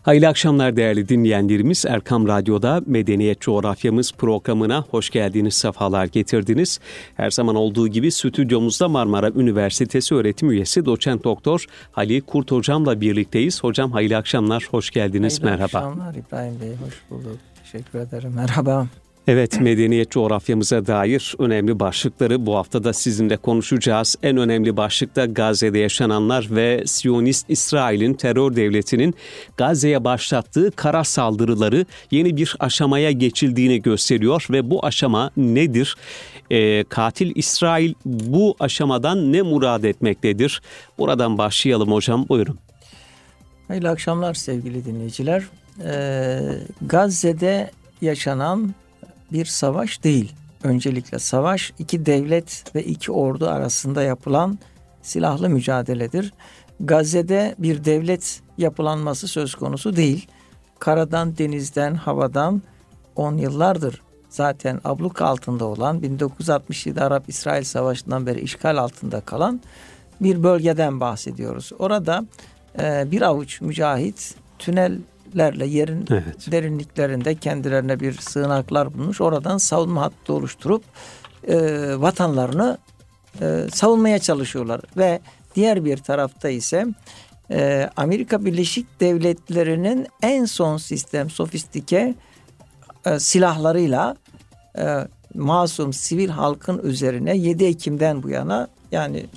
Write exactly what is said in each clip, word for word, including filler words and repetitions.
Hayırlı akşamlar değerli dinleyenlerimiz. Erkam Radyo'da Medeniyet Coğrafyamız programına hoş geldiniz, sefalar getirdiniz. Her zaman olduğu gibi stüdyomuzda Marmara Üniversitesi öğretim üyesi doçent doktor Halil Kurt hocamla birlikteyiz. Hocam hayırlı akşamlar, hoş geldiniz, hayırlı merhaba. Hayırlı akşamlar İbrahim Bey, hoş bulduk. Teşekkür ederim, merhaba. Evet, medeniyet coğrafyamıza dair önemli başlıkları bu hafta da sizinle konuşacağız. En önemli başlık da Gazze'de yaşananlar ve Siyonist İsrail'in terör devletinin Gazze'ye başlattığı kara saldırıları yeni bir aşamaya geçildiğini gösteriyor ve bu aşama nedir? E, katil İsrail bu aşamadan ne murad etmektedir? Buradan başlayalım hocam, buyurun. Hayırlı akşamlar sevgili dinleyiciler. Ee, Gazze'de yaşanan bir savaş değil. Öncelikle savaş iki devlet ve iki ordu arasında yapılan silahlı mücadeledir. Gazze'de bir devlet yapılanması söz konusu değil. Karadan, denizden, havadan on yıllardır zaten abluk altında olan, bin dokuz yüz altmış yedi Arap-İsrail Savaşı'ndan beri işgal altında kalan bir bölgeden bahsediyoruz. Orada e, bir avuç mücahit tünel lerle yerin evet. derinliklerinde kendilerine bir sığınaklar bulmuş. Oradan savunma hattı oluşturup e, vatanlarını e, savunmaya çalışıyorlar. Ve diğer bir tarafta ise e, Amerika Birleşik Devletleri'nin en son sistem sofistike e, silahlarıyla e, masum sivil halkın üzerine yedi Ekim'den bu yana, yani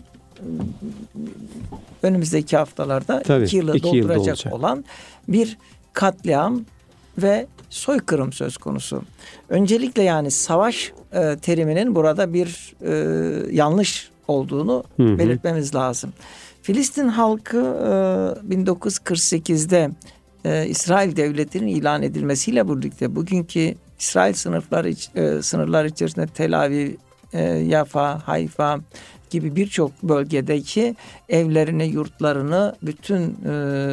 önümüzdeki haftalarda Tabii, iki yılı iki dolduracak yıl olan bir katliam ve soykırım söz konusu. Öncelikle yani savaş e, teriminin burada bir e, yanlış olduğunu hı hı. belirtmemiz lazım. Filistin halkı e, bin dokuz yüz kırk sekizde e, İsrail Devleti'nin ilan edilmesiyle birlikte bugünkü İsrail sınırları e, sınırlar içerisinde Tel Aviv, e, Yafa, Hayfa gibi birçok bölgedeki evlerini, yurtlarını, bütün e,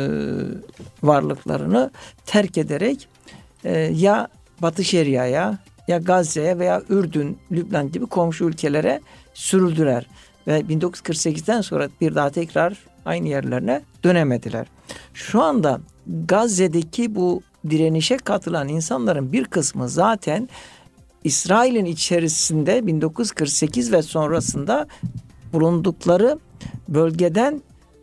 varlıklarını terk ederek e, ya Batı Şeria'ya, ya Gazze'ye veya Ürdün, Lübnan gibi komşu ülkelere sürüldüler. Ve bin dokuz yüz kırk sekizden sonra bir daha tekrar aynı yerlerine dönemediler. Şu anda Gazze'deki bu direnişe katılan insanların bir kısmı zaten İsrail'in içerisinde bin dokuz yüz kırk sekiz ve sonrasında bulundukları bölgeden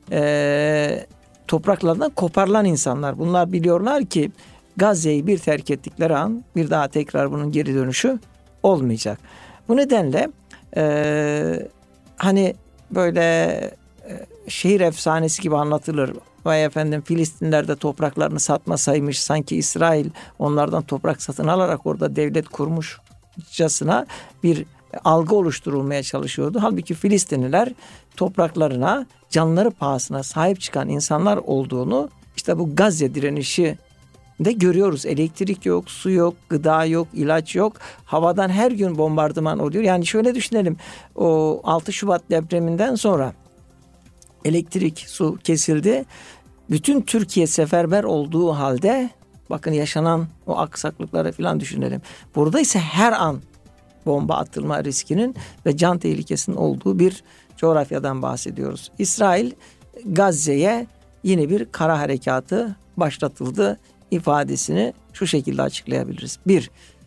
e, topraklardan koparılan insanlar. Bunlar biliyorlar ki Gazze'yi bir terk ettikleri an bir daha tekrar bunun geri dönüşü olmayacak. Bu nedenle e, hani böyle e, şehir efsanesi gibi anlatılır. Vay efendim, Filistinler de topraklarını satmasaymış, sanki İsrail onlardan toprak satın alarak orada devlet kurmuşçasına bir algı oluşturulmaya çalışıyordu. Halbuki Filistinliler topraklarına canları pahasına sahip çıkan insanlar olduğunu işte bu Gazze direnişi de görüyoruz. Elektrik yok, su yok, gıda yok, ilaç yok. Havadan her gün bombardıman oluyor. Yani şöyle düşünelim. O altı Şubat depreminden sonra elektrik, su kesildi. Bütün Türkiye seferber olduğu halde bakın yaşanan o aksaklıkları falan düşünelim. Burada ise her an bomba atılma riskinin ve can tehlikesinin olduğu bir coğrafyadan bahsediyoruz. İsrail Gazze'ye yeni bir kara harekatı başlatıldı ifadesini şu şekilde açıklayabiliriz. Bir,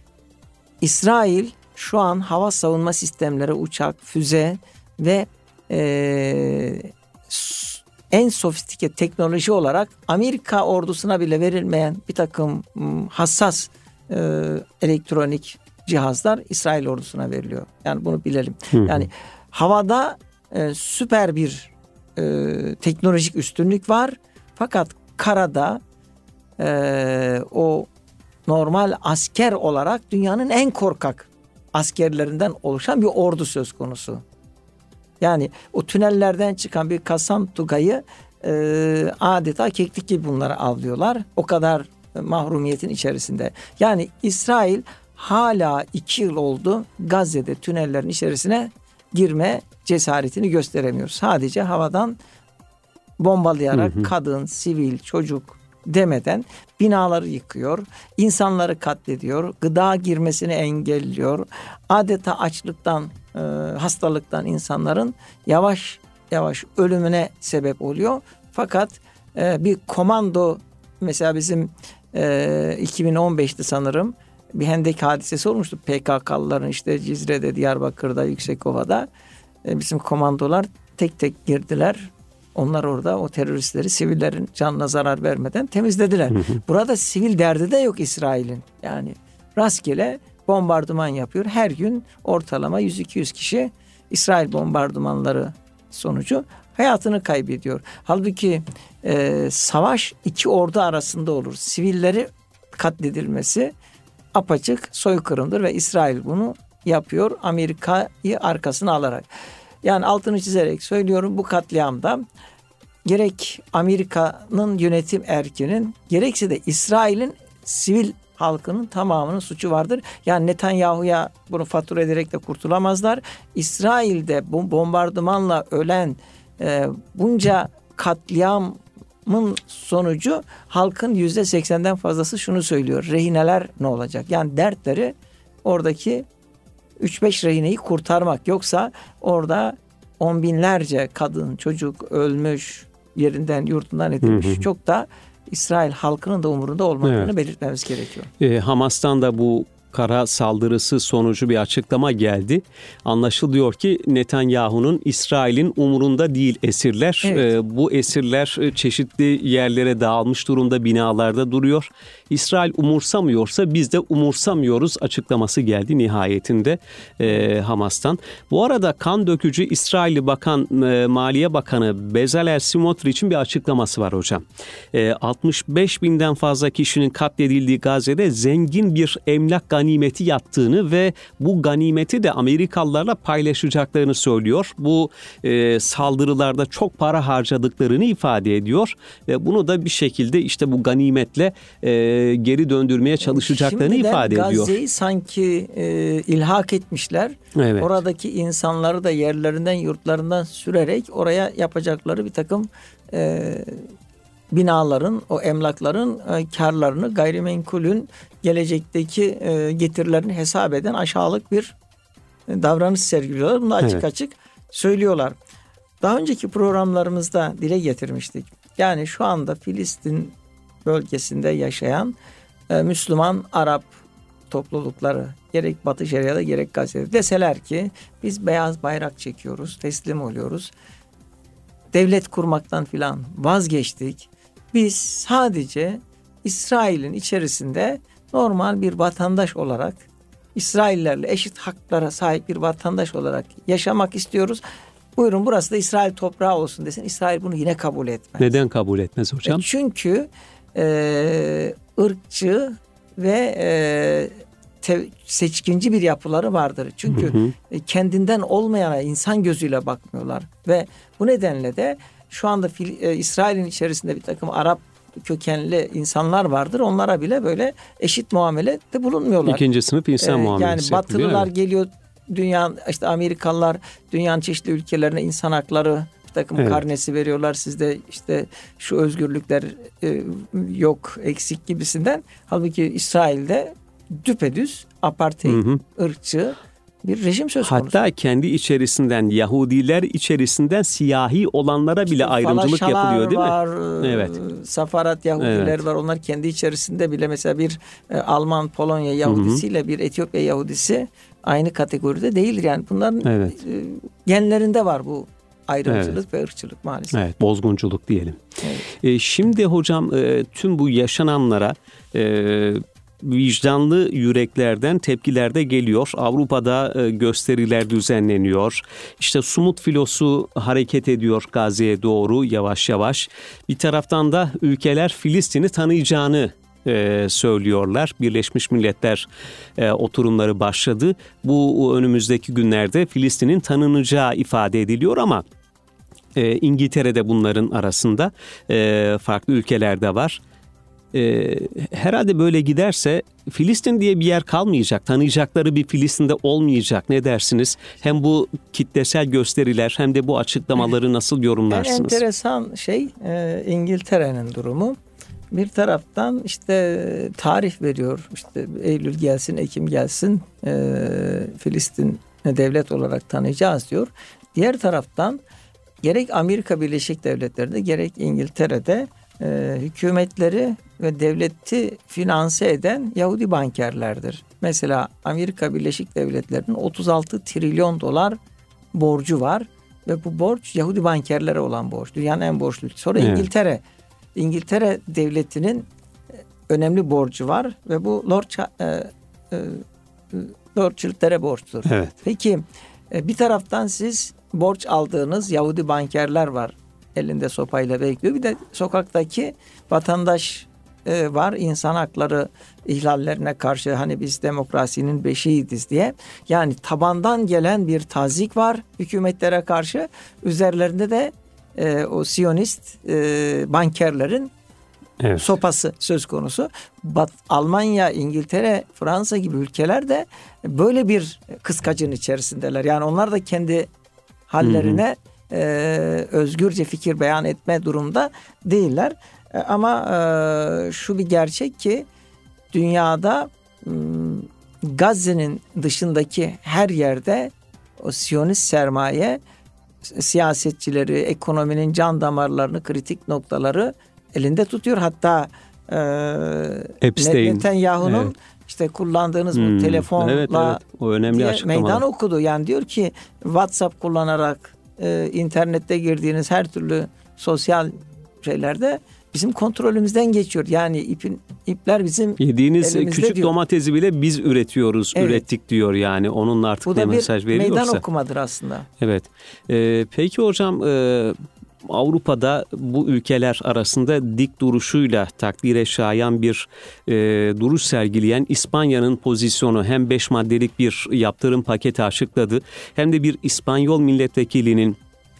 İsrail şu an hava savunma sistemleri, uçak, füze ve e, en sofistike teknoloji olarak Amerika ordusuna bile verilmeyen bir takım hassas e, elektronik cihazlar İsrail ordusuna veriliyor. Yani bunu bilelim. Hı hı. Yani havada e, süper bir e, teknolojik üstünlük var. Fakat karada e, o normal asker olarak dünyanın en korkak askerlerinden oluşan bir ordu söz konusu. Yani o tünellerden çıkan bir Kasam Tugay'ı e, adeta keklik gibi bunları avlıyorlar. O kadar mahrumiyetin içerisinde. Yani İsrail hala iki yıl oldu Gazze'de tünellerin içerisine girme cesaretini gösteremiyor. Sadece havadan bombalayarak hı hı. kadın, sivil, çocuk demeden binaları yıkıyor, insanları katlediyor, gıda girmesini engelliyor. Adeta açlıktan, e, hastalıktan insanların yavaş yavaş ölümüne sebep oluyor. Fakat e, bir komando mesela bizim e, iki bin on beşte sanırım bir Hendek hadisesi olmuştu. P K K'lıların işte Cizre'de, Diyarbakır'da, Yüksekova'da e, bizim komandolar tek tek girdiler. Onlar orada o teröristleri sivillerin canına zarar vermeden temizlediler. Hı hı. Burada sivil derdi de yok İsrail'in. Yani rastgele bombardıman yapıyor. Her gün ortalama yüz iki yüz kişi İsrail bombardımanları sonucu hayatını kaybediyor. Halbuki e, savaş iki ordu arasında olur. Sivilleri katledilmesi apaçık soykırımdır ve İsrail bunu yapıyor Amerika'yı arkasına alarak. Yani altını çizerek söylüyorum, bu katliamda gerek Amerika'nın yönetim erkinin gerekse de İsrail'in sivil halkının tamamının suçu vardır. Yani Netanyahu'ya bunu fatura ederek de kurtulamazlar. İsrail'de bu bombardımanla ölen e, bunca katliamın sonucu halkın yüzde seksenden fazlası şunu söylüyor: rehineler ne olacak? Yani dertleri oradaki üç beş rehineyi kurtarmak. Yoksa orada on binlerce kadın, çocuk ölmüş, yerinden yurtundan edilmiş. Hı hı. Çok da İsrail halkının da umurunda olmadığını evet. belirtmemiz gerekiyor. E, Hamas'tan da bu kara saldırısı sonucu bir açıklama geldi. Anlaşılıyor ki Netanyahu'nun İsrail'in umurunda değil esirler. Evet. E, bu esirler çeşitli yerlere dağılmış durumda, binalarda duruyor. İsrail umursamıyorsa biz de umursamıyoruz açıklaması geldi nihayetinde e, Hamas'tan. Bu arada kan dökücü İsrailli Bakan e, Maliye Bakanı Bezalel Smotrich'in bir açıklaması var hocam. E, altmış beş binden fazla kişinin katledildiği Gazze'de zengin bir emlak ganimeti yattığını ve bu ganimeti de Amerikalılarla paylaşacaklarını söylüyor. Bu e, saldırılarda çok para harcadıklarını ifade ediyor ve bunu da bir şekilde işte bu ganimetle e, geri döndürmeye çalışacaklarını Şimdiden ifade ediyor. Gazze'yi sanki e, ilhak etmişler. Evet. Oradaki insanları da yerlerinden, yurtlarından sürerek oraya yapacakları bir takım e, binaların, o emlakların e, karlarını, gayrimenkulün gelecekteki e, getirilerini hesap eden aşağılık bir e, davranış sergiliyorlar. Bunu açık evet. açık söylüyorlar. Daha önceki programlarımızda dile getirmiştik. Yani şu anda Filistin bölgesinde yaşayan e, Müslüman Arap toplulukları, gerek Batı Şeria'da gerek Gazze'de deseler ki biz beyaz bayrak çekiyoruz, teslim oluyoruz, devlet kurmaktan filan vazgeçtik. Biz sadece İsrail'in içerisinde normal bir vatandaş olarak, İsraillerle eşit haklara sahip bir vatandaş olarak yaşamak istiyoruz. Buyurun burası da İsrail toprağı olsun desin. İsrail bunu yine kabul etmez. Neden kabul etmez hocam? E çünkü e, ırkçı ve e, te, seçkinci bir yapıları vardır. Çünkü hı hı. E, kendinden olmayana insan gözüyle bakmıyorlar. Ve bu nedenle de şu anda e, İsrail'in içerisinde bir takım Arap kökenli insanlar vardır. Onlara bile böyle eşit muamelede bulunmuyorlar. İkinci sınıf insan ee, muamelesi. Yani Batılılar geliyor, dünya işte Amerikalılar dünyanın çeşitli ülkelerine insan hakları bir takım evet. karnesi veriyorlar. Sizde işte şu özgürlükler e, yok, eksik gibisinden. Halbuki İsrail'de düpedüz apartheid, hı hı. ırkçı bir rejim söz konusu. Hatta kendi içerisinden, Yahudiler içerisinden siyahi olanlara bile işte ayrımcılık yapılıyor değil var, mi? Evet. Safarat Yahudiler evet. var. Onlar kendi içerisinde bile mesela bir e, Alman Polonya Yahudisiyle Hı-hı. bir Etiyopya Yahudisi aynı kategoride değildir. Yani bunların evet. e, genlerinde var bu ayrımcılık evet. ve ırkçılık maalesef. Evet, bozgunculuk diyelim. Evet. E, şimdi hocam e, tüm bu yaşananlara e, vicdanlı yüreklerden tepkiler de geliyor. Avrupa'da gösteriler düzenleniyor. İşte Sumut filosu hareket ediyor Gazze'ye doğru yavaş yavaş. Bir taraftan da ülkeler Filistin'i tanıyacağını e, söylüyorlar. Birleşmiş Milletler e, oturumları başladı. Bu önümüzdeki günlerde Filistin'in tanınacağı ifade ediliyor ama e, İngiltere'de bunların arasında e, farklı ülkeler de var. Ee, herhalde böyle giderse Filistin diye bir yer kalmayacak. Tanıyacakları bir Filistin'de olmayacak. Ne dersiniz? Hem bu kitlesel gösteriler hem de bu açıklamaları nasıl yorumlarsınız? En enteresan şey e, İngiltere'nin durumu. Bir taraftan işte tarih veriyor. İşte Eylül gelsin, Ekim gelsin e, Filistin devlet olarak tanıyacağız diyor. Diğer taraftan gerek Amerika Birleşik Devletleri'de gerek İngiltere'de e, hükümetleri ve devleti finanse eden Yahudi bankerlerdir. Mesela Amerika Birleşik Devletleri'nin otuz altı trilyon dolar borcu var ve bu borç Yahudi bankerlere olan borç. Dünyanın en borçlu ülkesi. Sonra evet. İngiltere. İngiltere devletinin önemli borcu var ve bu Lord e, e, Lord Chilter'e borçtur. Evet. Peki bir taraftan siz borç aldığınız Yahudi bankerler var. Elinde sopayla bekliyor. Bir de sokaktaki vatandaş e, var. İnsan hakları ihlallerine karşı hani biz demokrasinin beşiğiyiz diye. Yani tabandan gelen bir tazik var hükümetlere karşı. Üzerlerinde de e, o Siyonist e, bankerlerin evet. sopası söz konusu. Bat, Almanya, İngiltere, Fransa gibi ülkeler de böyle bir kıskacın içerisindeler. Yani onlar da kendi hallerine hı hı. E, özgürce fikir beyan etme durumda değiller. E, ama e, şu bir gerçek ki dünyada e, Gazze'nin dışındaki her yerde o Siyonist sermaye siyasetçileri, ekonominin can damarlarını, kritik noktaları elinde tutuyor. Hatta e, Netanyahu'nun evet. işte kullandığınız hmm. bu telefonla evet, evet. O önemli diye meydan okudu. Yani diyor ki WhatsApp kullanarak e, internette girdiğiniz her türlü sosyal şeylerde bizim kontrolümüzden geçiyor. Yani ipin ipler bizim yediğiniz küçük diyor. Domatesi bile biz üretiyoruz, evet. ürettik diyor yani. Onunla artık bu ne mesaj veriyorsa. Bu da bir meydan okumadır aslında. Evet. Ee, peki hocam e, Avrupa'da bu ülkeler arasında dik duruşuyla takdire şayan bir e, duruş sergileyen İspanya'nın pozisyonu hem beş maddelik bir yaptırım paketi açıkladı hem de bir İspanyol milletvekilinin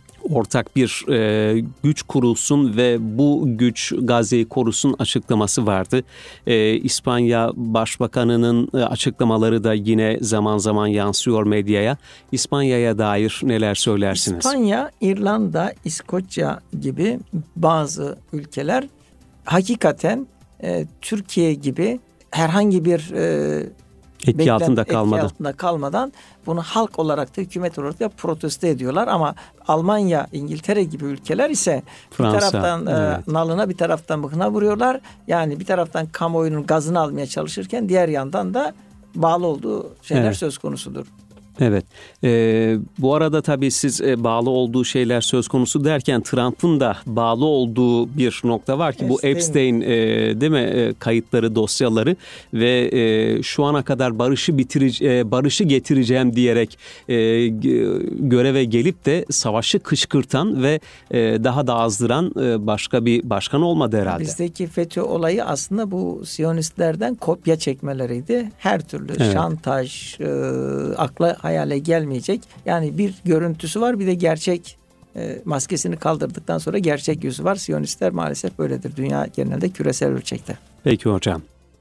ortak bir e, güç kurulsun ve bu güç Gazze'yi korusun açıklaması vardı. E, İspanya Başbakanı'nın açıklamaları da yine zaman zaman yansıyor medyaya. İspanya'ya dair neler söylersiniz? İspanya, İrlanda, İskoçya gibi bazı ülkeler hakikaten e, Türkiye gibi herhangi bir e, etki Beklen, altında kalmadan. Etki altında kalmadan bunu halk olarak da hükümet olarak da protesto ediyorlar ama Almanya, İngiltere gibi ülkeler ise Fransa, bir taraftan evet. e, nalına bir taraftan bıkına vuruyorlar. Yani bir taraftan kamuoyunun gazını almaya çalışırken diğer yandan da bağlı olduğu şeyler evet. söz konusudur. Evet. Ee, bu arada tabii siz e, bağlı olduğu şeyler söz konusu derken Trump'ın da bağlı olduğu bir nokta var ki Epstein. bu Epstein e, değil mi e, kayıtları, dosyaları ve e, şu ana kadar barışı bitirici, e, barışı getireceğim diyerek e, göreve gelip de savaşı kışkırtan ve e, daha da azdıran e, başka bir başkan olmadı herhalde. Bizdeki FETÖ olayı aslında bu Siyonistlerden kopya çekmeleriydi. Her türlü evet. şantaj, e, akla hayale gelmeyecek. Yani bir görüntüsü var, bir de gerçek e, maskesini kaldırdıktan sonra gerçek yüzü var. Siyonistler maalesef böyledir. Dünya genelinde küresel ölçekte. Peki hocam.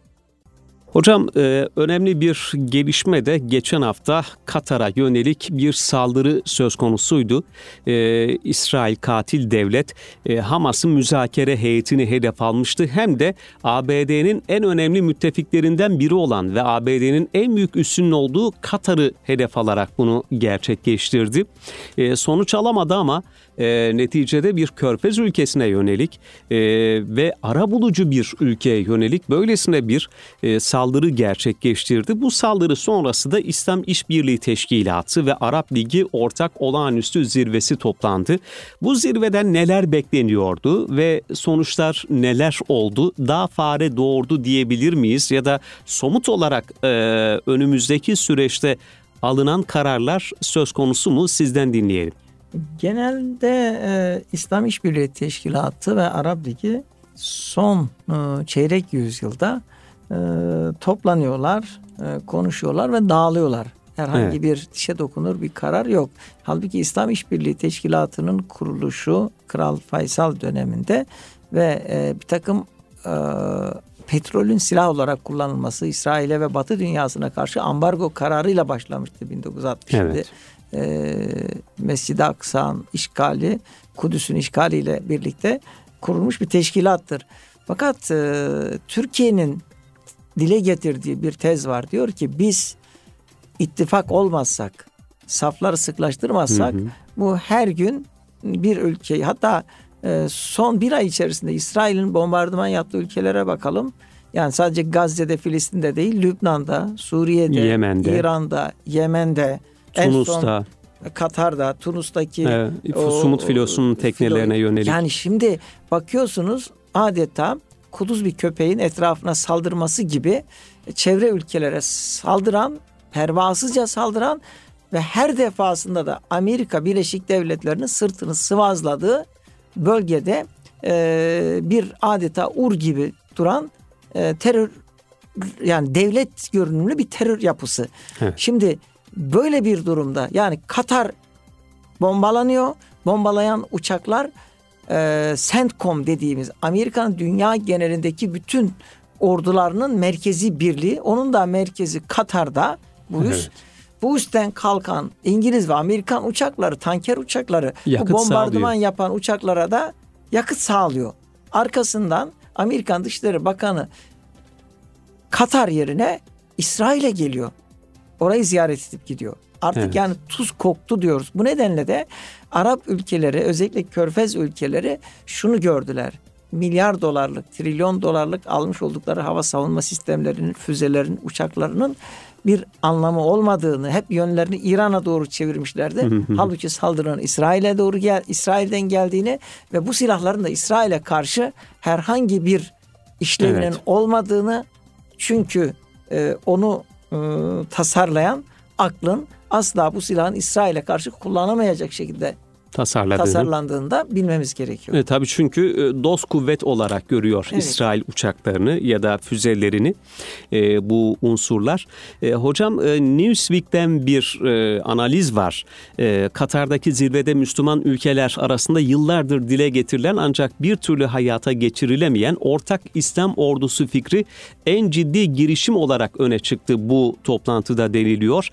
Hocam e, önemli bir gelişme de geçen hafta Katar'a yönelik bir saldırı söz konusuydu. E, İsrail katil devlet e, Hamas'ın müzakere heyetini hedef almıştı. Hem de A B D'nin en önemli müttefiklerinden biri olan ve A B D'nin en büyük üssünün olduğu Katar'ı hedef alarak bunu gerçekleştirdi. E, sonuç alamadı ama e, neticede bir körfez ülkesine yönelik e, ve arabulucu bir ülkeye yönelik böylesine bir e, saldırı saldırı gerçekleştirdi. Bu saldırı sonrası da İslam İşbirliği Teşkilatı ve Arap Ligi ortak olağanüstü zirvesi toplandı. Bu zirveden neler bekleniyordu ve sonuçlar neler oldu? Daha fare doğurdu diyebilir miyiz? Ya da somut olarak e, önümüzdeki süreçte alınan kararlar söz konusu mu? Sizden dinleyelim. Genelde e, İslam İşbirliği Teşkilatı ve Arap Ligi son e, çeyrek yüzyılda e, toplanıyorlar, e, konuşuyorlar ve dağılıyorlar. Herhangi evet. bir dişe dokunur bir karar yok. Halbuki İslam İşbirliği Teşkilatı'nın kuruluşu Kral Faysal döneminde ve e, bir takım e, petrolün silah olarak kullanılması İsrail'e ve Batı dünyasına karşı ambargo kararıyla başlamıştı bin dokuz yüz altmış'ta. Evet. E, Mescid-i Aksa'nın işgali, Kudüs'ün işgaliyle birlikte kurulmuş bir teşkilattır. Fakat e, Türkiye'nin dile getirdiği bir tez var. Diyor ki biz ittifak olmazsak, safları sıklaştırmazsak hı hı. bu her gün bir ülkeyi, hatta e, son bir ay içerisinde İsrail'in bombardıman yaptığı ülkelere bakalım. Yani sadece Gazze'de, Filistin'de değil, Lübnan'da, Suriye'de, Yemen'de, İran'da, Yemen'de, Tunus'ta, en son Katar'da, Tunus'taki evet, Sumut filosunun teknelerine filo, yönelik. Yani şimdi bakıyorsunuz adeta kuduz bir köpeğin etrafına saldırması gibi çevre ülkelere saldıran, pervasızca saldıran ve her defasında da Amerika Birleşik Devletleri'nin sırtını sıvazladığı bölgede e, bir adeta ur gibi duran e, terör, yani devlet görünümlü bir terör yapısı. Evet. Şimdi böyle bir durumda yani Katar bombalanıyor. Bombalayan uçaklar e, CENTCOM dediğimiz Amerika'nın dünya genelindeki bütün ordularının merkezi birliği. Onun da merkezi Katar'da bu üs. Evet. Bu üstten kalkan İngiliz ve Amerikan uçakları, tanker uçakları, yakıt bu bombardıman sağlıyor. Yapan uçaklara da yakıt sağlıyor. Arkasından Amerikan Dışişleri Bakanı Katar yerine İsrail'e geliyor. Orayı ziyaret edip gidiyor. Artık evet. yani tuz koktu diyoruz. Bu nedenle de Arap ülkeleri, özellikle Körfez ülkeleri şunu gördüler. Milyar dolarlık, trilyon dolarlık almış oldukları hava savunma sistemlerinin, füzelerin, uçaklarının bir anlamı olmadığını, hep yönlerini İran'a doğru çevirmişlerdi. Halbuki saldırının İsrail'e doğru gel, İsrail'den geldiğini ve bu silahların da İsrail'e karşı herhangi bir işlevinin evet. olmadığını, çünkü e, onu e, tasarlayan aklın asla bu silahın İsrail'e karşı kullanamayacak şekilde tasarlandığında bilmemiz gerekiyor. E, tabii çünkü dost kuvvet olarak görüyor evet. İsrail uçaklarını ya da füzelerini e, bu unsurlar. E, hocam e, Newsweek'ten bir e, analiz var. E, Katar'daki zirvede Müslüman ülkeler arasında yıllardır dile getirilen ancak bir türlü hayata geçirilemeyen ortak İslam ordusu fikri en ciddi girişim olarak öne çıktı bu toplantıda deniliyor.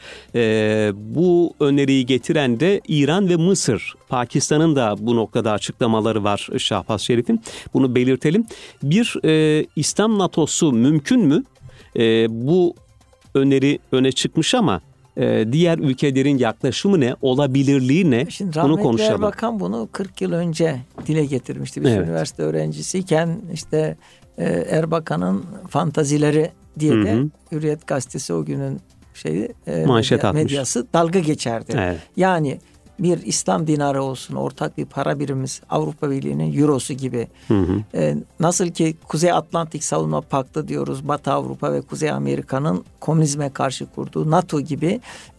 E, bu öneriyi getiren de İran ve Mısır. Pakistan'ın da bu noktada açıklamaları var Şahbaz Şerif'in. Bunu belirtelim. Bir e, İslam NATO'su mümkün mü? E, bu öneri öne çıkmış ama e, diğer ülkelerin yaklaşımı ne? Olabilirliği ne? Şimdi bunu konuşalım. Rahmetli Erbakan bunu kırk yıl önce dile getirmişti. Biz evet. üniversite öğrencisiyken işte e, Erbakan'ın fantazileri diye de hı hı. Hürriyet Gazetesi o günün şeyi e, medya, medyası dalga geçerdi. Evet. Yani bir İslam dinarı olsun, ortak bir para birimimiz, Avrupa Birliği'nin Eurosu gibi. Hı hı. Ee, nasıl ki Kuzey Atlantik Savunma Paktı diyoruz, Batı Avrupa ve Kuzey Amerika'nın komünizme karşı kurduğu NATO gibi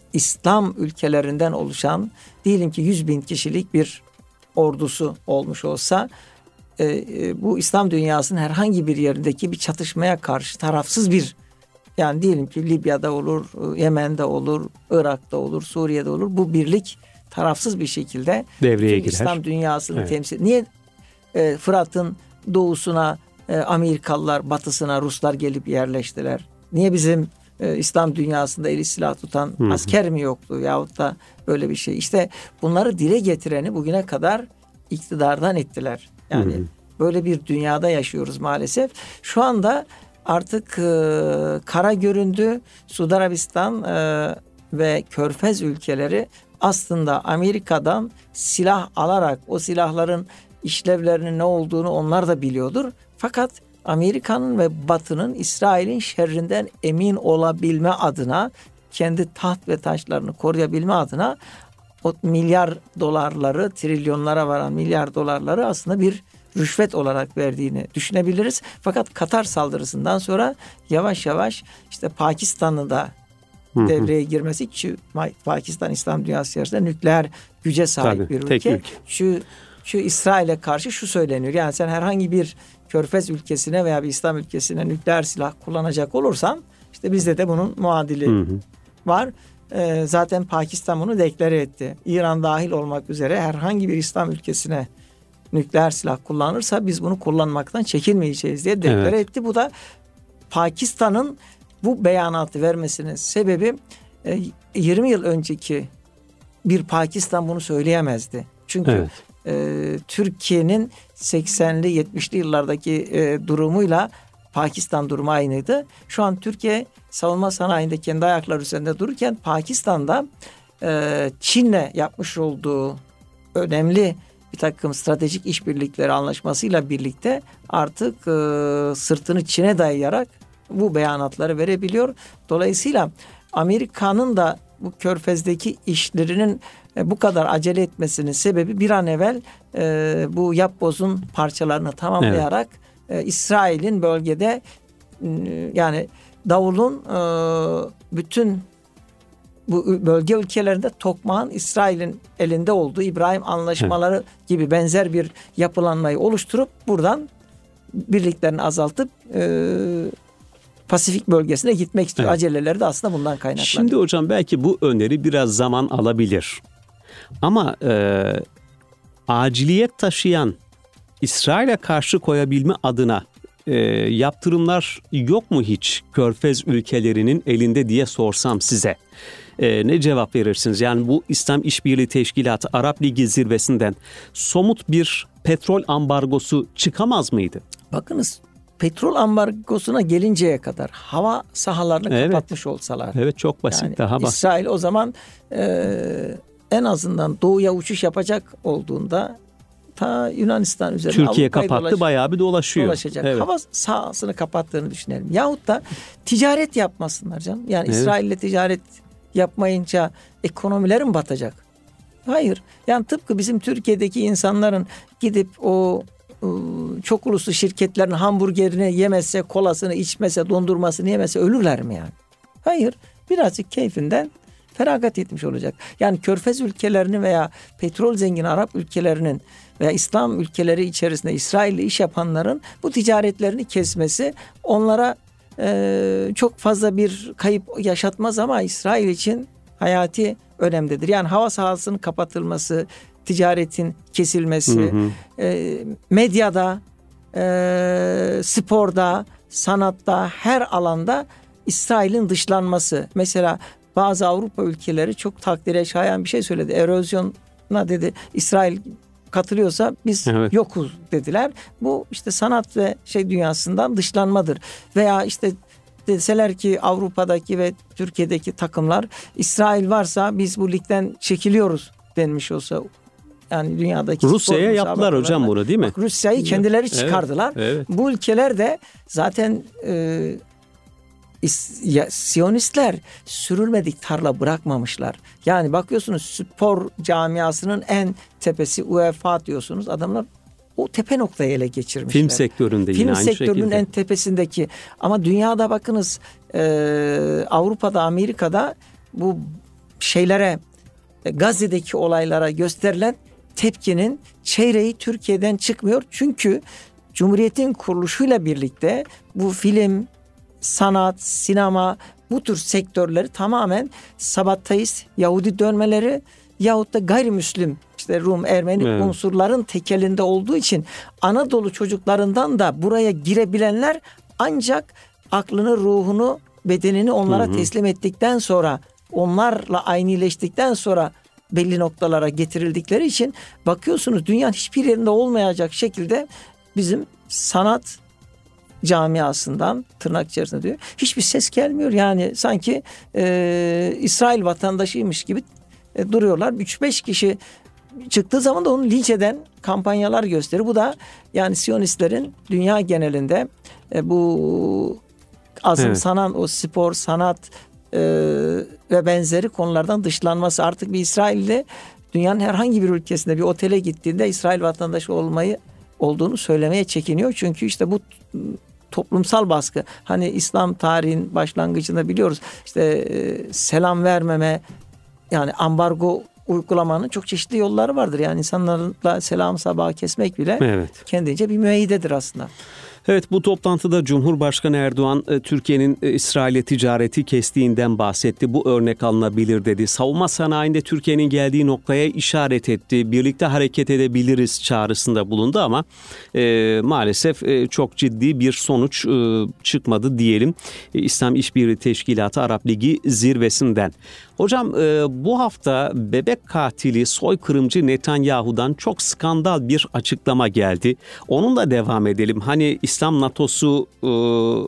İslam ülkelerinden oluşan, diyelim ki yüz bin kişilik bir ordusu olmuş olsa, e, e, bu İslam dünyasının herhangi bir yerindeki bir çatışmaya karşı tarafsız bir, yani diyelim ki Libya'da olur, Yemen'de olur, Irak'ta olur, Suriye'de olur, bu birlik tarafsız bir şekilde devreye girer. İslam dünyasını evet. temsil. Niye e, Fırat'ın doğusuna e, Amerikalılar, batısına Ruslar gelip yerleştiler? Niye bizim e, İslam dünyasında eli silah tutan Hı-hı. asker mi yoktu yahut da böyle bir şey? İşte bunları dile getireni bugüne kadar iktidardan ettiler. Yani Hı-hı. böyle bir dünyada yaşıyoruz maalesef. Şu anda artık e, kara göründü. Suudi Arabistan e, ve Körfez ülkeleri aslında Amerika'dan silah alarak o silahların işlevlerinin ne olduğunu onlar da biliyordur. Fakat Amerika'nın ve Batı'nın İsrail'in şerrinden emin olabilme adına, kendi taht ve taşlarını koruyabilme adına o milyar dolarları, trilyonlara varan milyar dolarları aslında bir rüşvet olarak verdiğini düşünebiliriz. Fakat Katar saldırısından sonra yavaş yavaş işte Pakistan'ı da devreye girmesi, ki Pakistan İslam dünyası içerisinde nükleer güce sahip Tabii, bir ülke. ülke. Şu şu İsrail'e karşı şu söyleniyor. Yani sen herhangi bir Körfez ülkesine veya bir İslam ülkesine nükleer silah kullanacak olursan işte bizde de bunun muadili hı hı. var. Ee, zaten Pakistan bunu deklare etti. İran dahil olmak üzere herhangi bir İslam ülkesine nükleer silah kullanırsa biz bunu kullanmaktan çekinmeyeceğiz diye deklare evet. etti. Bu da Pakistan'ın bu beyanatı vermesinin sebebi yirmi yıl önceki bir Pakistan bunu söyleyemezdi. Çünkü evet. e, Türkiye'nin seksenli yetmişli yıllardaki e, durumuyla Pakistan durumu aynıydı. Şu an Türkiye savunma sanayinde kendi ayakları üzerinde dururken Pakistan'da e, Çin'le yapmış olduğu önemli bir takım stratejik işbirlikleri anlaşmasıyla birlikte artık e, sırtını Çin'e dayayarak bu beyanatları verebiliyor. Dolayısıyla Amerika'nın da bu Körfez'deki işlerinin e, bu kadar acele etmesinin sebebi bir an evvel e, bu yapbozun parçalarını tamamlayarak evet. e, İsrail'in bölgede e, yani davulun e, bütün bu bölge ülkelerinde tokmağın İsrail'in elinde olduğu İbrahim anlaşmaları evet. gibi benzer bir yapılanmayı oluşturup buradan birliklerini azaltıp e, Pasifik bölgesine gitmek istiyor. Evet. Aceleleri de aslında bundan kaynaklanıyor. Şimdi hocam belki bu öneri biraz zaman alabilir. Ama e, aciliyet taşıyan İsrail'e karşı koyabilme adına e, yaptırımlar yok mu hiç Körfez ülkelerinin elinde diye sorsam size? E, ne cevap verirsiniz? Yani bu İslam İşbirliği Teşkilatı Arap Ligi zirvesinden somut bir petrol ambargosu çıkamaz mıydı? Bakınız, petrol ambargosuna gelinceye kadar hava sahalarını evet. kapatmış olsalar. Evet, çok basit. Yani daha basit. İsrail o zaman e, en azından doğuya uçuş yapacak olduğunda ta Yunanistan üzerine Türkiye Avrupa'yı kapattı, dolaş, bayağı bir dolaşıyor. Dolaşacak. Evet. Hava sahasını kapattığını düşünelim. Yahut da ticaret yapmasınlar canım. Yani evet. İsrail'le ticaret yapmayınca ekonomileri mi batacak? Hayır. Yani tıpkı bizim Türkiye'deki insanların gidip o çok uluslu şirketlerin hamburgerini yemese, kolasını içmese, dondurmasını yemese ölürler mi yani? Hayır. Birazcık keyfinden feragat etmiş olacak. Yani Körfez ülkelerinin veya petrol zengin Arap ülkelerinin veya İslam ülkeleri içerisinde İsrail'le iş yapanların bu ticaretlerini kesmesi onlara e, çok fazla bir kayıp yaşatmaz ama İsrail için hayati önemlidir. Yani hava sahasının kapatılması, ticaretin kesilmesi, hı hı. E, medyada, e, sporda, sanatta, her alanda İsrail'in dışlanması. Mesela bazı Avrupa ülkeleri çok takdire şayan bir şey söyledi. Erozyona dedi İsrail katılıyorsa biz evet. yokuz dediler. Bu işte sanat ve şey dünyasından dışlanmadır. Veya işte deseler ki Avrupa'daki ve Türkiye'deki takımlar İsrail varsa biz bu ligden çekiliyoruz denmiş olsa, yani dünyadaki Rusya'ya yaptılar hocam bunu, değil mi? Bak, Rusya'yı kendileri çıkardılar. Evet, evet. Bu ülkeler de zaten e, ya, Siyonistler sürülmedik tarla bırakmamışlar. Yani bakıyorsunuz spor camiasının en tepesi UEFA diyorsunuz. Adamlar o tepe noktayı ele geçirmişler. Film sektöründe Film yine aynı sektörünün şekilde. en tepesindeki. Ama dünyada bakınız e, Avrupa'da, Amerika'da bu şeylere, Gazze'deki olaylara gösterilen tepkinin çeyreği Türkiye'den çıkmıyor. Çünkü Cumhuriyet'in kuruluşuyla birlikte bu film, sanat, sinema, bu tür sektörleri tamamen Sabattaist, Yahudi dönmeleri yahut da gayrimüslim, işte Rum, Ermeni evet. unsurların tekelinde olduğu için Anadolu çocuklarından da buraya girebilenler ancak aklını, ruhunu, bedenini onlara hı hı. teslim ettikten sonra, onlarla aynileştikten sonra belli noktalara getirildikleri için bakıyorsunuz dünyanın hiçbir yerinde olmayacak şekilde bizim sanat camiasından, tırnak içerisinde diyor, hiçbir ses gelmiyor. Yani sanki e, İsrail vatandaşıymış gibi e, duruyorlar. üç beş kişi çıktığı zaman da onu linç eden kampanyalar gösterir. Bu da yani Siyonistlerin dünya genelinde e, bu azımsanan evet. o spor, sanat e, ve benzeri konulardan dışlanması. Artık bir İsrail'de dünyanın herhangi bir ülkesinde bir otele gittiğinde İsrail vatandaşı olmayı olduğunu söylemeye çekiniyor. Çünkü işte bu toplumsal baskı, hani İslam tarihin başlangıcında biliyoruz işte e, selam vermeme, yani ambargo uygulamanın çok çeşitli yolları vardır. Yani insanlarla selam sabahı kesmek bile evet. kendince bir müeyyidedir aslında. Evet, bu toplantıda Cumhurbaşkanı Erdoğan Türkiye'nin İsrail'e ticareti kestiğinden bahsetti. Bu örnek alınabilir dedi. Savunma sanayinde Türkiye'nin geldiği noktaya işaret etti. Birlikte hareket edebiliriz çağrısında bulundu ama e, maalesef e, çok ciddi bir sonuç e, çıkmadı diyelim. E, İslam İşbirliği Teşkilatı Arap Ligi zirvesinden. Hocam e, bu hafta bebek katili, soykırımcı Netanyahu'dan çok skandal bir açıklama geldi. Onunla devam edelim. Hani İslam NATO'su e,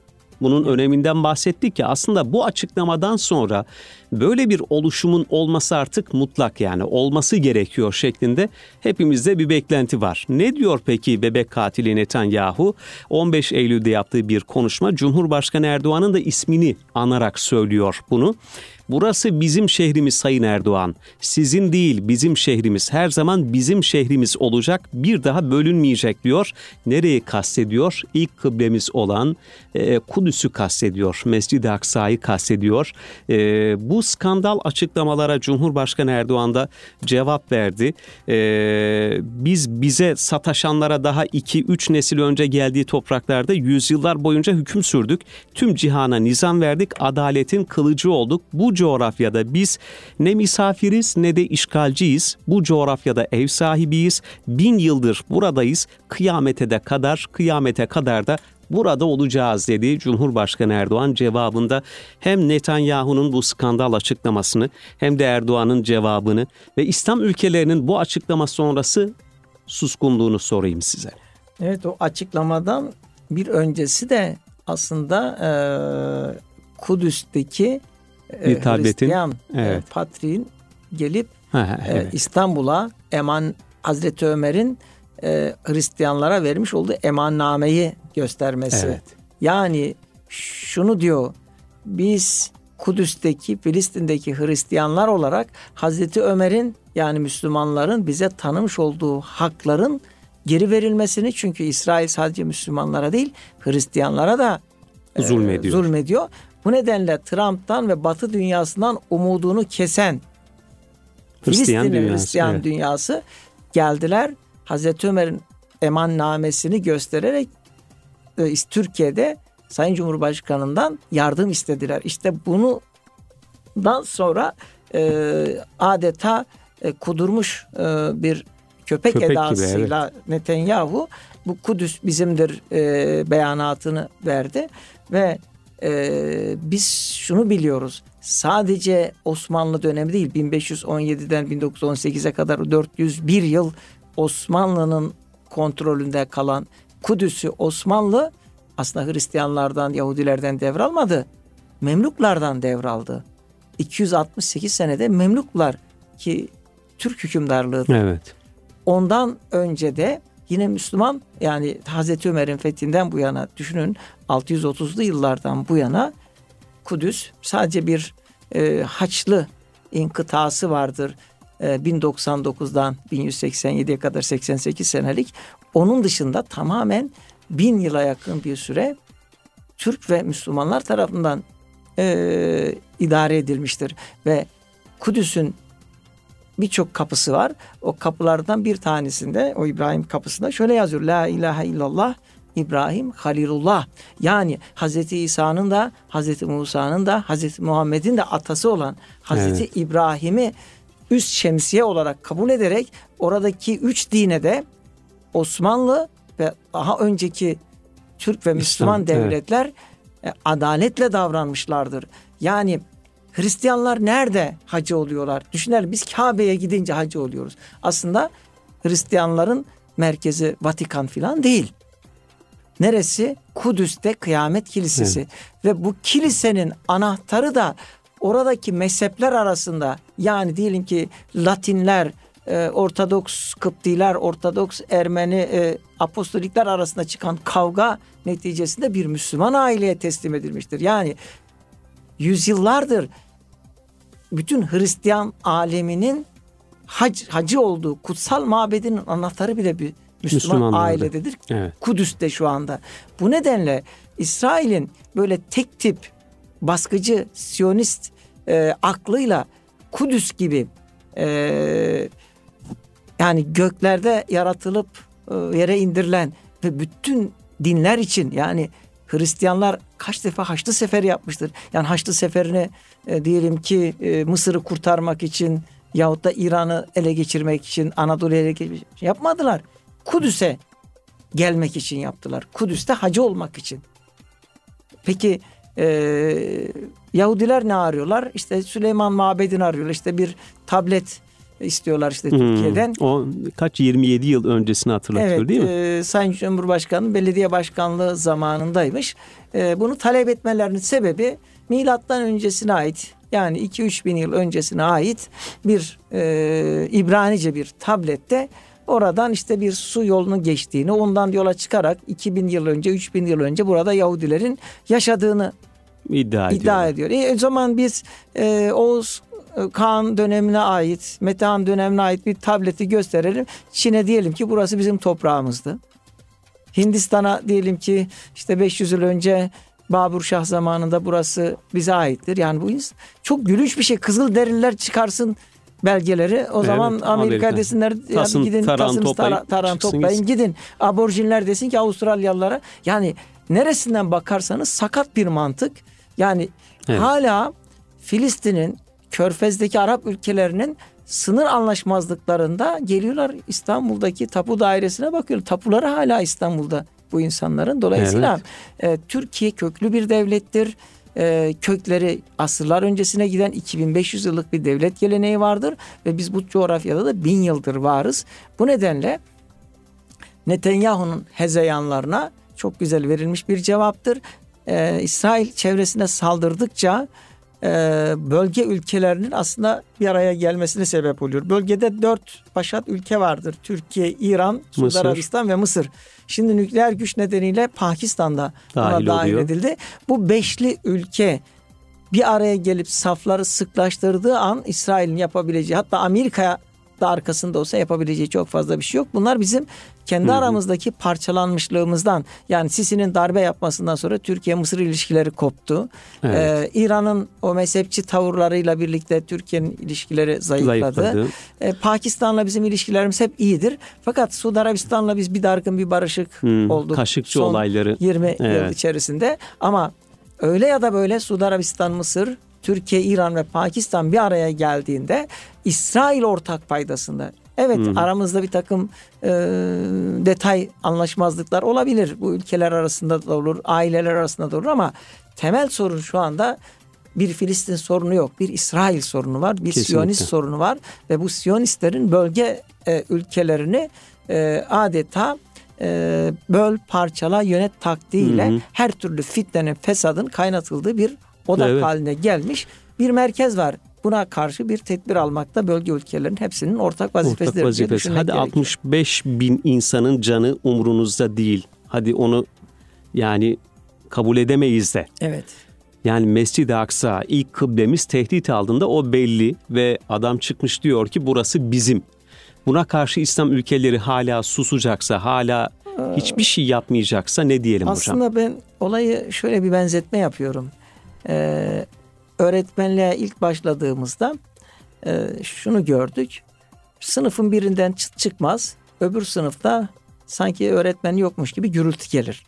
Bunun öneminden bahsettik ya, aslında bu açıklamadan sonra böyle bir oluşumun olması artık mutlak, yani olması gerekiyor şeklinde hepimizde bir beklenti var. Ne diyor peki bebek katili Netanyahu? on beş Eylül'de yaptığı bir konuşma, Cumhurbaşkanı Erdoğan'ın da ismini anarak söylüyor bunu. Burası bizim şehrimiz Sayın Erdoğan. Sizin değil, bizim şehrimiz. Her zaman bizim şehrimiz olacak. Bir daha bölünmeyecek diyor. Nereyi kastediyor? İlk kıblemiz olan e, Kudüs'ü kastediyor. Mescid-i Aksa'yı kastediyor. E, bu skandal açıklamalara Cumhurbaşkanı Erdoğan da cevap verdi. E, biz bize sataşanlara daha iki üç nesil önce geldiği topraklarda yüzyıllar boyunca hüküm sürdük. Tüm cihana nizam verdik. Adaletin kılıcı olduk. Bu coğrafyada biz ne misafiriz ne de işgalciyiz. Bu coğrafyada ev sahibiyiz. Bin yıldır buradayız. Kıyamete de kadar, kıyamete kadar da burada olacağız dedi Cumhurbaşkanı Erdoğan cevabında. Hem Netanyahu'nun bu skandal açıklamasını hem de Erdoğan'ın cevabını ve İslam ülkelerinin bu açıklama sonrası suskunluğunu sorayım size. Evet, o açıklamadan bir öncesi de aslında e, Kudüs'teki bir tabletin, Hristiyan evet. e, patriğin gelip ha, evet. e, İstanbul'a eman Hazreti Ömer'in e, Hristiyanlara vermiş olduğu emannameyi göstermesi. Evet. Yani şunu diyor, biz Kudüs'teki, Filistin'deki Hristiyanlar olarak Hazreti Ömer'in, yani Müslümanların bize tanımış olduğu hakların geri verilmesini, çünkü İsrail sadece Müslümanlara değil Hristiyanlara da e, zulmediyor. zulmediyor. Bu nedenle Trump'tan ve Batı dünyasından umudunu kesen Hristiyan Filistin'in dünyası, Hristiyan evet. dünyası geldiler. Hazreti Ömer'in emannamesini göstererek e, Türkiye'de Sayın Cumhurbaşkanı'ndan yardım istediler. İşte bundan sonra e, adeta e, kudurmuş e, bir köpek, köpek edasıyla gibi, evet. Netanyahu bu Kudüs bizimdir e, beyanatını verdi ve e, biz şunu biliyoruz. Sadece Osmanlı dönemi değil, bin beş yüz on yediden bin dokuz yüz on sekize kadar dört yüz bir yıl Osmanlı'nın kontrolünde kalan Kudüs'ü Osmanlı aslında Hristiyanlardan, Yahudilerden devralmadı. Memluklardan devraldı. iki yüz altmış sekiz senede Memluklar, ki Türk hükümdarlığıdır. Evet. Ondan önce de yine Müslüman, yani Hazreti Ömer'in fethinden bu yana düşünün, altı yüz otuzlu yıllardan bu yana Kudüs sadece bir e, Haçlı inkıtası vardır. E, bin doksan dokuzdan bin yüz seksen yediye kadar seksen sekiz senelik. Onun dışında tamamen bin yıla yakın bir süre Türk ve Müslümanlar tarafından e, idare edilmiştir. Ve Kudüs'ün birçok kapısı var. O kapılardan bir tanesinde, o İbrahim kapısında şöyle yazıyor: La ilahe illallah İbrahim Halilullah. Yani Hazreti İsa'nın da, Hazreti Musa'nın da, Hazreti Muhammed'in de atası olan Hazreti evet. İbrahim'i üst şemsiye olarak kabul ederek oradaki üç dine de Osmanlı ve daha önceki Türk ve Müslüman İslam, devletler evet. adaletle davranmışlardır. Yani Hristiyanlar nerede hacı oluyorlar? Düşünelim, biz Kabe'ye gidince hacı oluyoruz. Aslında Hristiyanların merkezi Vatikan filan değil. Neresi? Kudüs'te Kıyamet Kilisesi. Evet. Ve bu kilisenin anahtarı da oradaki mezhepler arasında, yani diyelim ki Latinler, e, Ortodoks Kıptiler, Ortodoks Ermeni, e, Apostolikler arasında çıkan kavga neticesinde bir Müslüman aileye teslim edilmiştir. Yani yüzyıllardır bütün Hristiyan aleminin hac, hacı olduğu kutsal mabedinin anahtarı bile bir Müslüman ailededir. Evet. Kudüs'te şu anda. Bu nedenle İsrail'in böyle tek tip baskıcı, Siyonist e, aklıyla Kudüs gibi e, yani göklerde yaratılıp e, yere indirilen ve bütün dinler için, yani Hristiyanlar kaç defa Haçlı Seferi yapmıştır. Yani Haçlı Seferi'ni e, diyelim ki e, Mısır'ı kurtarmak için yahut da İran'ı ele geçirmek için, Anadolu'yu ele geçirmek için yapmadılar. Kudüs'e gelmek için yaptılar. Kudüs'te hacı olmak için. Peki e, Yahudiler ne arıyorlar? İşte Süleyman Mabedi'ni arıyorlar. İşte bir tablet istiyorlar işte Hmm. Türkiye'den. O kaç yirmi yedi yıl öncesini hatırlatıyor Evet, değil mi? E, Sayın Cumhurbaşkanı belediye başkanlığı zamanındaymış. E, bunu talep etmelerinin sebebi milattan öncesine ait, yani iki üç bin yıl öncesine ait bir e, İbranice bir tablette oradan işte bir su yolunun geçtiğini, ondan yola çıkarak iki bin yıl önce, üç bin yıl önce burada Yahudilerin yaşadığını iddia, iddia ediyor. E, o zaman biz e, Oğuz Kağan dönemine ait, Metehan dönemine ait bir tableti gösterelim. Çin'e diyelim ki burası bizim toprağımızdı. Hindistan'a diyelim ki işte beş yüz yıl önce Babur Şah zamanında burası bize aittir. Yani bu çok gülünç bir şey. Kızılderililer çıkarsın belgeleri. O evet, zaman Amerika, Amerika desinler tasın, yani gidin taran tasınız toplayın, taran, taran toplayın gidin. Aborjinler desin ki Avustralyalılara. Yani neresinden bakarsanız sakat bir mantık. Yani evet, hala Filistin'in, Körfez'deki Arap ülkelerinin sınır anlaşmazlıklarında geliyorlar İstanbul'daki tapu dairesine bakıyorlar. Tapuları hala İstanbul'da bu insanların. Dolayısıyla evet, e, Türkiye köklü bir devlettir. E, kökleri asırlar öncesine giden iki bin beş yüz yıllık bir devlet geleneği vardır. Ve biz bu coğrafyada da bin yıldır varız. Bu nedenle Netanyahu'nun hezeyanlarına çok güzel verilmiş bir cevaptır. E, İsrail çevresine saldırdıkça bölge ülkelerinin aslında bir araya gelmesine sebep oluyor. Bölgede dört başat ülke vardır. Türkiye, İran, Suudi Arabistan ve Mısır. Şimdi nükleer güç nedeniyle Pakistan'da dahil buna dahil oluyor. edildi. Bu beşli ülke bir araya gelip safları sıklaştırdığı an İsrail'in yapabileceği, hatta Amerika'ya da arkasında olsa yapabileceği çok fazla bir şey yok. Bunlar bizim kendi Hı-hı. aramızdaki parçalanmışlığımızdan, yani Sisi'nin darbe yapmasından sonra Türkiye-Mısır ilişkileri koptu. Evet. Ee, İran'ın o mezhepçi tavırlarıyla birlikte Türkiye'nin ilişkileri zayıfladı. zayıfladı. Ee, Pakistan'la bizim ilişkilerimiz hep iyidir. Fakat Suudi Arabistan'la biz bir dargın bir barışık hmm, olduk. Kaşıkçı son olayları. yirmi evet. yıl içerisinde. Ama öyle ya da böyle Suudi Arabistan, Mısır, Türkiye, İran ve Pakistan bir araya geldiğinde İsrail ortak paydasında. Evet, hmm. aramızda bir takım e, detay anlaşmazlıklar olabilir. Bu ülkeler arasında da olur, aileler arasında da olur ama temel sorun şu anda bir Filistin sorunu yok. Bir İsrail sorunu var, bir Kesinlikle. Siyonist sorunu var ve bu Siyonistlerin bölge e, ülkelerini e, adeta e, böl, parçala, yönet taktiğiyle hmm. her türlü fitnenin, fesadın kaynatıldığı bir odak evet. haline gelmiş bir merkez var. Buna karşı bir tedbir almakta bölge ülkelerinin hepsinin ortak vazifesidir. Ortak vazifesi. Hadi gerekiyor. altmış beş bin insanın canı umrunuzda değil. Hadi onu yani kabul edemeyiz de. Evet. Yani Mescid-i Aksa, ilk kıblemiz tehdit altında, o belli ve adam çıkmış diyor ki burası bizim. Buna karşı İslam ülkeleri hala susacaksa, hala hiçbir şey yapmayacaksa ne diyelim Aslında hocam? Aslında ben olayı şöyle bir benzetme yapıyorum. Ee, öğretmenliğe ilk başladığımızda e, şunu gördük. Sınıfın birinden çıt çıkmaz. Öbür sınıfta sanki öğretmen yokmuş gibi gürültü gelir.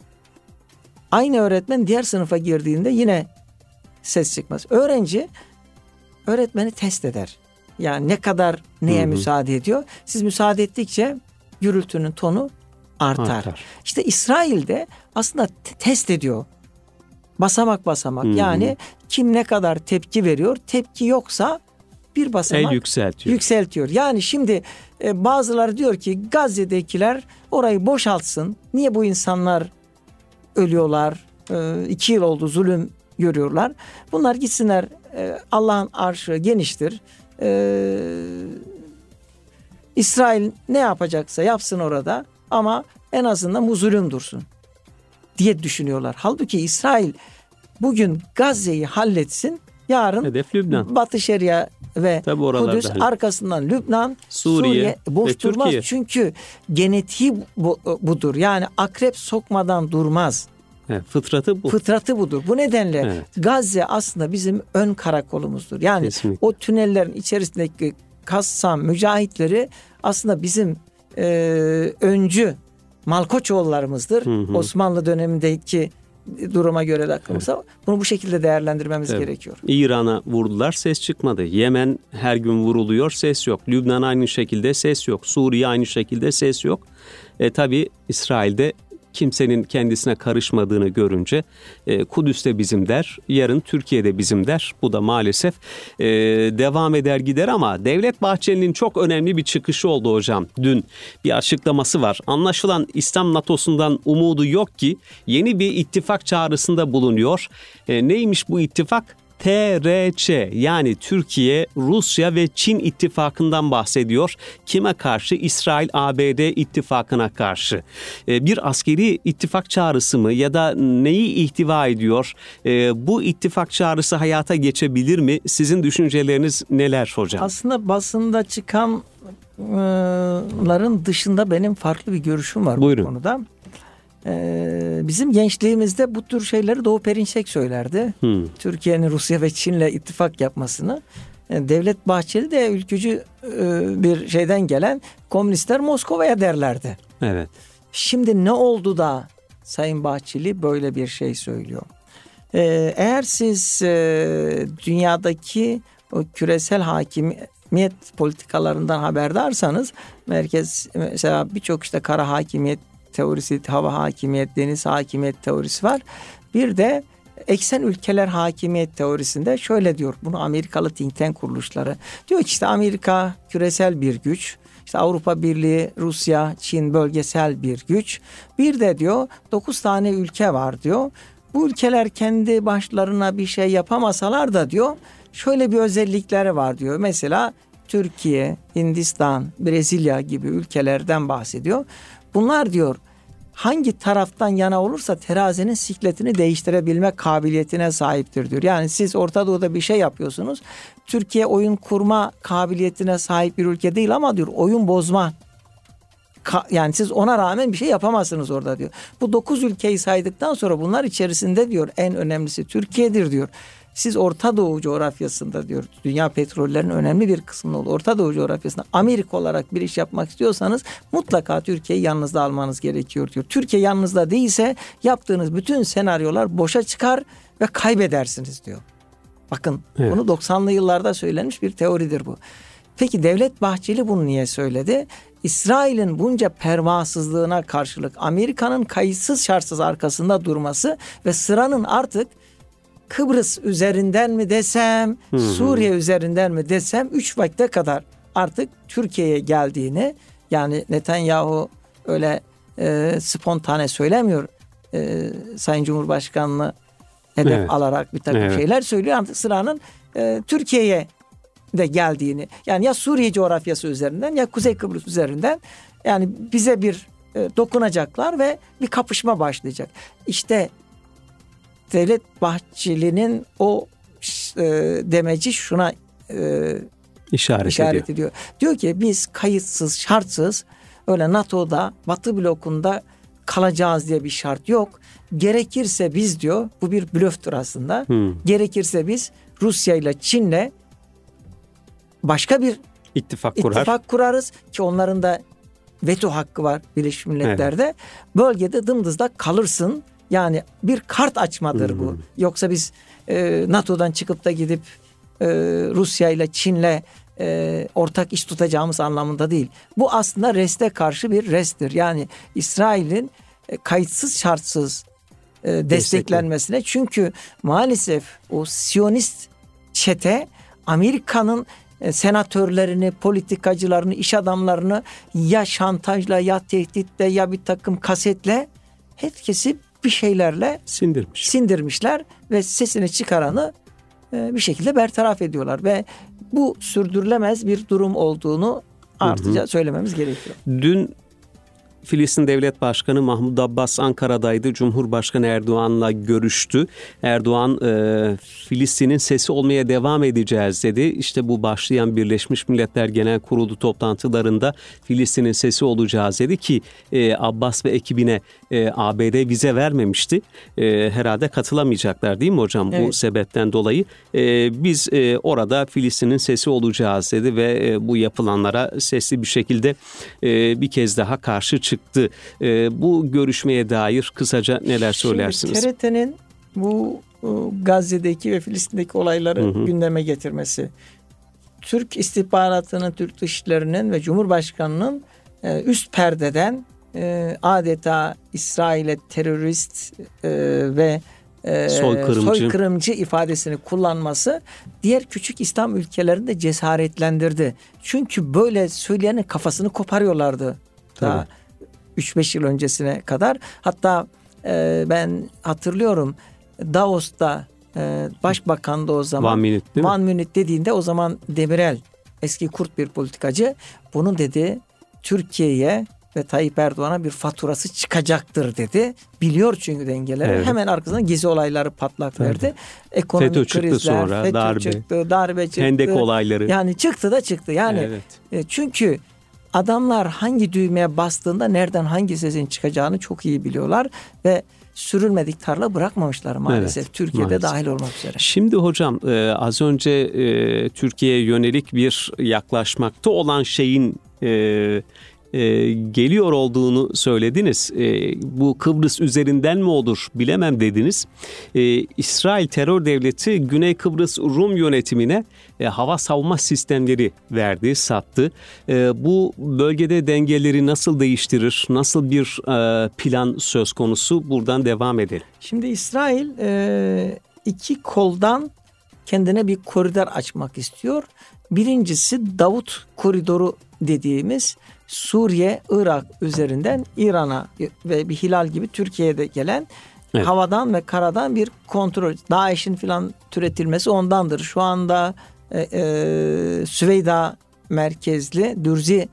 Aynı öğretmen diğer sınıfa girdiğinde yine ses çıkmaz. Öğrenci öğretmeni test eder. Yani ne kadar neye hı hı. müsaade ediyor. Siz müsaade ettikçe gürültünün tonu artar. artar. İşte İsrail'de aslında t- test ediyor. Basamak basamak. Hı hı. Yani kim ne kadar tepki veriyor. Tepki yoksa bir basamak El yükseltiyor. yükseltiyor. Yani şimdi e, bazıları diyor ki Gazze'dekiler orayı boşaltsın. Niye bu insanlar ölüyorlar? E, iki yıl oldu zulüm görüyorlar. Bunlar gitsinler. E, Allah'ın arşı geniştir. E, İsrail ne yapacaksa yapsın orada ama en azından bu zulüm dursun diye düşünüyorlar. Halbuki İsrail bugün Gazze'yi halletsin, yarın Hedef Lübnan. Batı Şeria ve Kudüs, arkasından Lübnan, Suriye, Suriye boş durmaz. Türkiye. Çünkü genetiği bu, budur. Yani akrep sokmadan durmaz. Evet, fıtratı bu. Fıtratı budur. Bu nedenle evet. Gazze aslında bizim ön karakolumuzdur. Yani Kesinlikle. O tünellerin içerisindeki Kassam mücahitleri aslında bizim e, öncü Malkoçoğullarımızdır. Hı hı. Osmanlı dönemindeki duruma göre de aklımıza. Evet. Bunu bu şekilde değerlendirmemiz evet. gerekiyor. İran'a vurdular, ses çıkmadı. Yemen her gün vuruluyor, ses yok. Lübnan aynı şekilde ses yok. Suriye aynı şekilde ses yok. E, tabii İsrail'de kimsenin kendisine karışmadığını görünce e, Kudüs de bizim der, yarın Türkiye de bizim der. Bu da maalesef e, devam eder gider ama Devlet Bahçeli'nin çok önemli bir çıkışı oldu hocam. Dün bir açıklaması var. Anlaşılan İslam NATO'sundan umudu yok ki yeni bir ittifak çağrısında bulunuyor. E, neymiş bu ittifak? T R Ç yani Türkiye, Rusya ve Çin ittifakından bahsediyor. Kime karşı? İsrail A B D ittifakına karşı. Bir askeri ittifak çağrısı mı ya da neyi ihtiva ediyor? Bu ittifak çağrısı hayata geçebilir mi? Sizin düşünceleriniz neler hocam? Aslında basında çıkanların dışında benim farklı bir görüşüm var. Buyurun. Bu konuda. Bizim gençliğimizde bu tür şeyleri Doğu Perinçek söylerdi. Hmm. Türkiye'nin Rusya ve Çin'le ittifak yapmasını. Devlet Bahçeli de ülkücü bir şeyden gelen komünistler Moskova'ya derlerdi. Evet. Şimdi ne oldu da Sayın Bahçeli böyle bir şey söylüyor? Eğer siz dünyadaki o küresel hakimiyet politikalarından haberdarsanız, merkez mesela birçok işte kara hakimiyet teorisi, hava hakimiyet, deniz hakimiyet teorisi var. Bir de eksen ülkeler hakimiyet teorisinde şöyle diyor. Bunu Amerikalı think tank kuruluşları. Diyor ki işte Amerika küresel bir güç. İşte Avrupa Birliği, Rusya, Çin bölgesel bir güç. Bir de diyor dokuz tane ülke var diyor. Bu ülkeler kendi başlarına bir şey yapamasalar da diyor şöyle bir özellikleri var diyor. Mesela Türkiye, Hindistan, Brezilya gibi ülkelerden bahsediyor. Bunlar diyor hangi taraftan yana olursa terazinin sikletini değiştirebilme kabiliyetine sahiptir diyor. Yani siz Orta Doğu'da bir şey yapıyorsunuz. Türkiye oyun kurma kabiliyetine sahip bir ülke değil ama diyor oyun bozma. Yani siz ona rağmen bir şey yapamazsınız orada diyor. Bu dokuz ülkeyi saydıktan sonra bunlar içerisinde diyor en önemlisi Türkiye'dir diyor. Siz Orta Doğu coğrafyasında diyor dünya petrollerinin önemli bir kısmını oldu. Orta Doğu coğrafyasında Amerika olarak bir iş yapmak istiyorsanız mutlaka Türkiye'yi yanınızda almanız gerekiyor diyor. Türkiye yanınızda değilse yaptığınız bütün senaryolar boşa çıkar ve kaybedersiniz diyor. Bakın evet. Bunu doksanlı yıllarda söylenmiş bir teoridir bu. Peki Devlet Bahçeli bunu niye söyledi? İsrail'in bunca pervasızlığına karşılık Amerika'nın kayıtsız şartsız arkasında durması ve sıranın artık Kıbrıs üzerinden mi desem, hı hı. Suriye üzerinden mi desem üç vakte kadar artık Türkiye'ye geldiğini, yani Netanyahu öyle e, spontane söylemiyor. E, Sayın Cumhurbaşkanı'nı hedef evet. alarak bir takım evet. şeyler söylüyor. Artık sıranın e, Türkiye'ye de geldiğini, yani ya Suriye coğrafyası üzerinden ya Kuzey Kıbrıs üzerinden yani bize bir e, dokunacaklar ve bir kapışma başlayacak. İşte Devlet Bahçeli'nin o e, demeci şuna e, işaret, işaret ediyor. ediyor. Diyor ki biz kayıtsız, şartsız öyle NATO'da, Batı blokunda kalacağız diye bir şart yok. Gerekirse biz diyor, bu bir blöftür aslında. Hmm. Gerekirse biz Rusya ile Çin'le başka bir ittifak, kurar. ittifak kurarız ki onların da veto hakkı var Birleşmiş Milletler'de. Evet. Bölgede dımdızda kalırsın. Yani bir kart açmadır hmm. bu. Yoksa biz e, NATO'dan çıkıp da gidip e, Rusya ile Çin'le e, ortak iş tutacağımız anlamında değil. Bu aslında reste karşı bir resttir. Yani İsrail'in e, kayıtsız şartsız e, desteklenmesine. Çünkü maalesef o Siyonist çete Amerika'nın e, senatörlerini, politikacılarını, iş adamlarını ya şantajla ya tehditle ya bir takım kasetle herkesi bir şeylerle sindirmiş. sindirmişler ve sesini çıkaranı e, bir şekilde bertaraf ediyorlar ve bu sürdürülemez bir durum olduğunu artıca hı hı. söylememiz gerekiyor. Dün Filistin Devlet Başkanı Mahmud Abbas Ankara'daydı. Cumhurbaşkanı Erdoğan'la görüştü. Erdoğan e, Filistin'in sesi olmaya devam edeceğiz dedi. İşte bu başlayan Birleşmiş Milletler Genel Kurulu toplantılarında Filistin'in sesi olacağız dedi ki e, Abbas ve ekibine e, A B D vize vermemişti. E, herhalde katılamayacaklar değil mi hocam? Evet. Bu sebepten dolayı e, biz e, orada Filistin'in sesi olacağız dedi ve e, bu yapılanlara sesli bir şekilde e, bir kez daha karşı çıktı. E, bu görüşmeye dair kısaca neler söylersiniz? Şimdi T R T'nin bu Gazze'deki ve Filistin'deki olayları hı hı. gündeme getirmesi, Türk istihbaratının, Türk dışişlerinin ve Cumhurbaşkanı'nın üst perdeden e, adeta İsrail'e terörist e, ve e, soykırımcı. soykırımcı ifadesini kullanması diğer küçük İslam ülkelerini de cesaretlendirdi. Çünkü böyle söyleyenin kafasını koparıyorlardı. Daha üç beş yıl öncesine kadar. Hatta e, ben hatırlıyorum Davos'ta e, başbakan da o zaman One Minute değil mi? One Minute dediğinde o zaman Demirel, eski Kürt bir politikacı, bunu dedi Türkiye'ye ve Tayyip Erdoğan'a bir faturası çıkacaktır dedi. Biliyor çünkü dengeleri. Evet. Hemen arkasından gezi olayları patlak verdi. Evet. Ekonomik FETÖ çıktı krizler, sonra, FETÖ darbe. çıktı, darbe çıktı. Hendek olayları. Yani çıktı da çıktı. Yani evet. e, çünkü adamlar hangi düğmeye bastığında nereden hangi sesin çıkacağını çok iyi biliyorlar ve sürülmedik tarla bırakmamışlar maalesef. Evet, Türkiye'de maalesef. Dahil olmak üzere. Şimdi hocam e, az önce e, Türkiye'ye yönelik bir yaklaşmakta olan şeyin e, e, geliyor olduğunu söylediniz. E, bu Kıbrıs üzerinden mi olur bilemem dediniz. E, İsrail terör devleti Güney Kıbrıs Rum yönetimine e, hava savunma sistemleri verdi, sattı. E, bu bölgede dengeleri nasıl değiştirir? Nasıl bir e, plan söz konusu? Buradan devam edelim. Şimdi İsrail e, iki koldan kendine bir koridor açmak istiyor. Birincisi Davut Koridoru dediğimiz Suriye, Irak üzerinden İran'a ve bir hilal gibi Türkiye'de gelen evet. havadan ve karadan bir kontrol. DAEŞ'in filan türetilmesi ondandır. Şu anda e, e, Süveyda merkezli Dürzi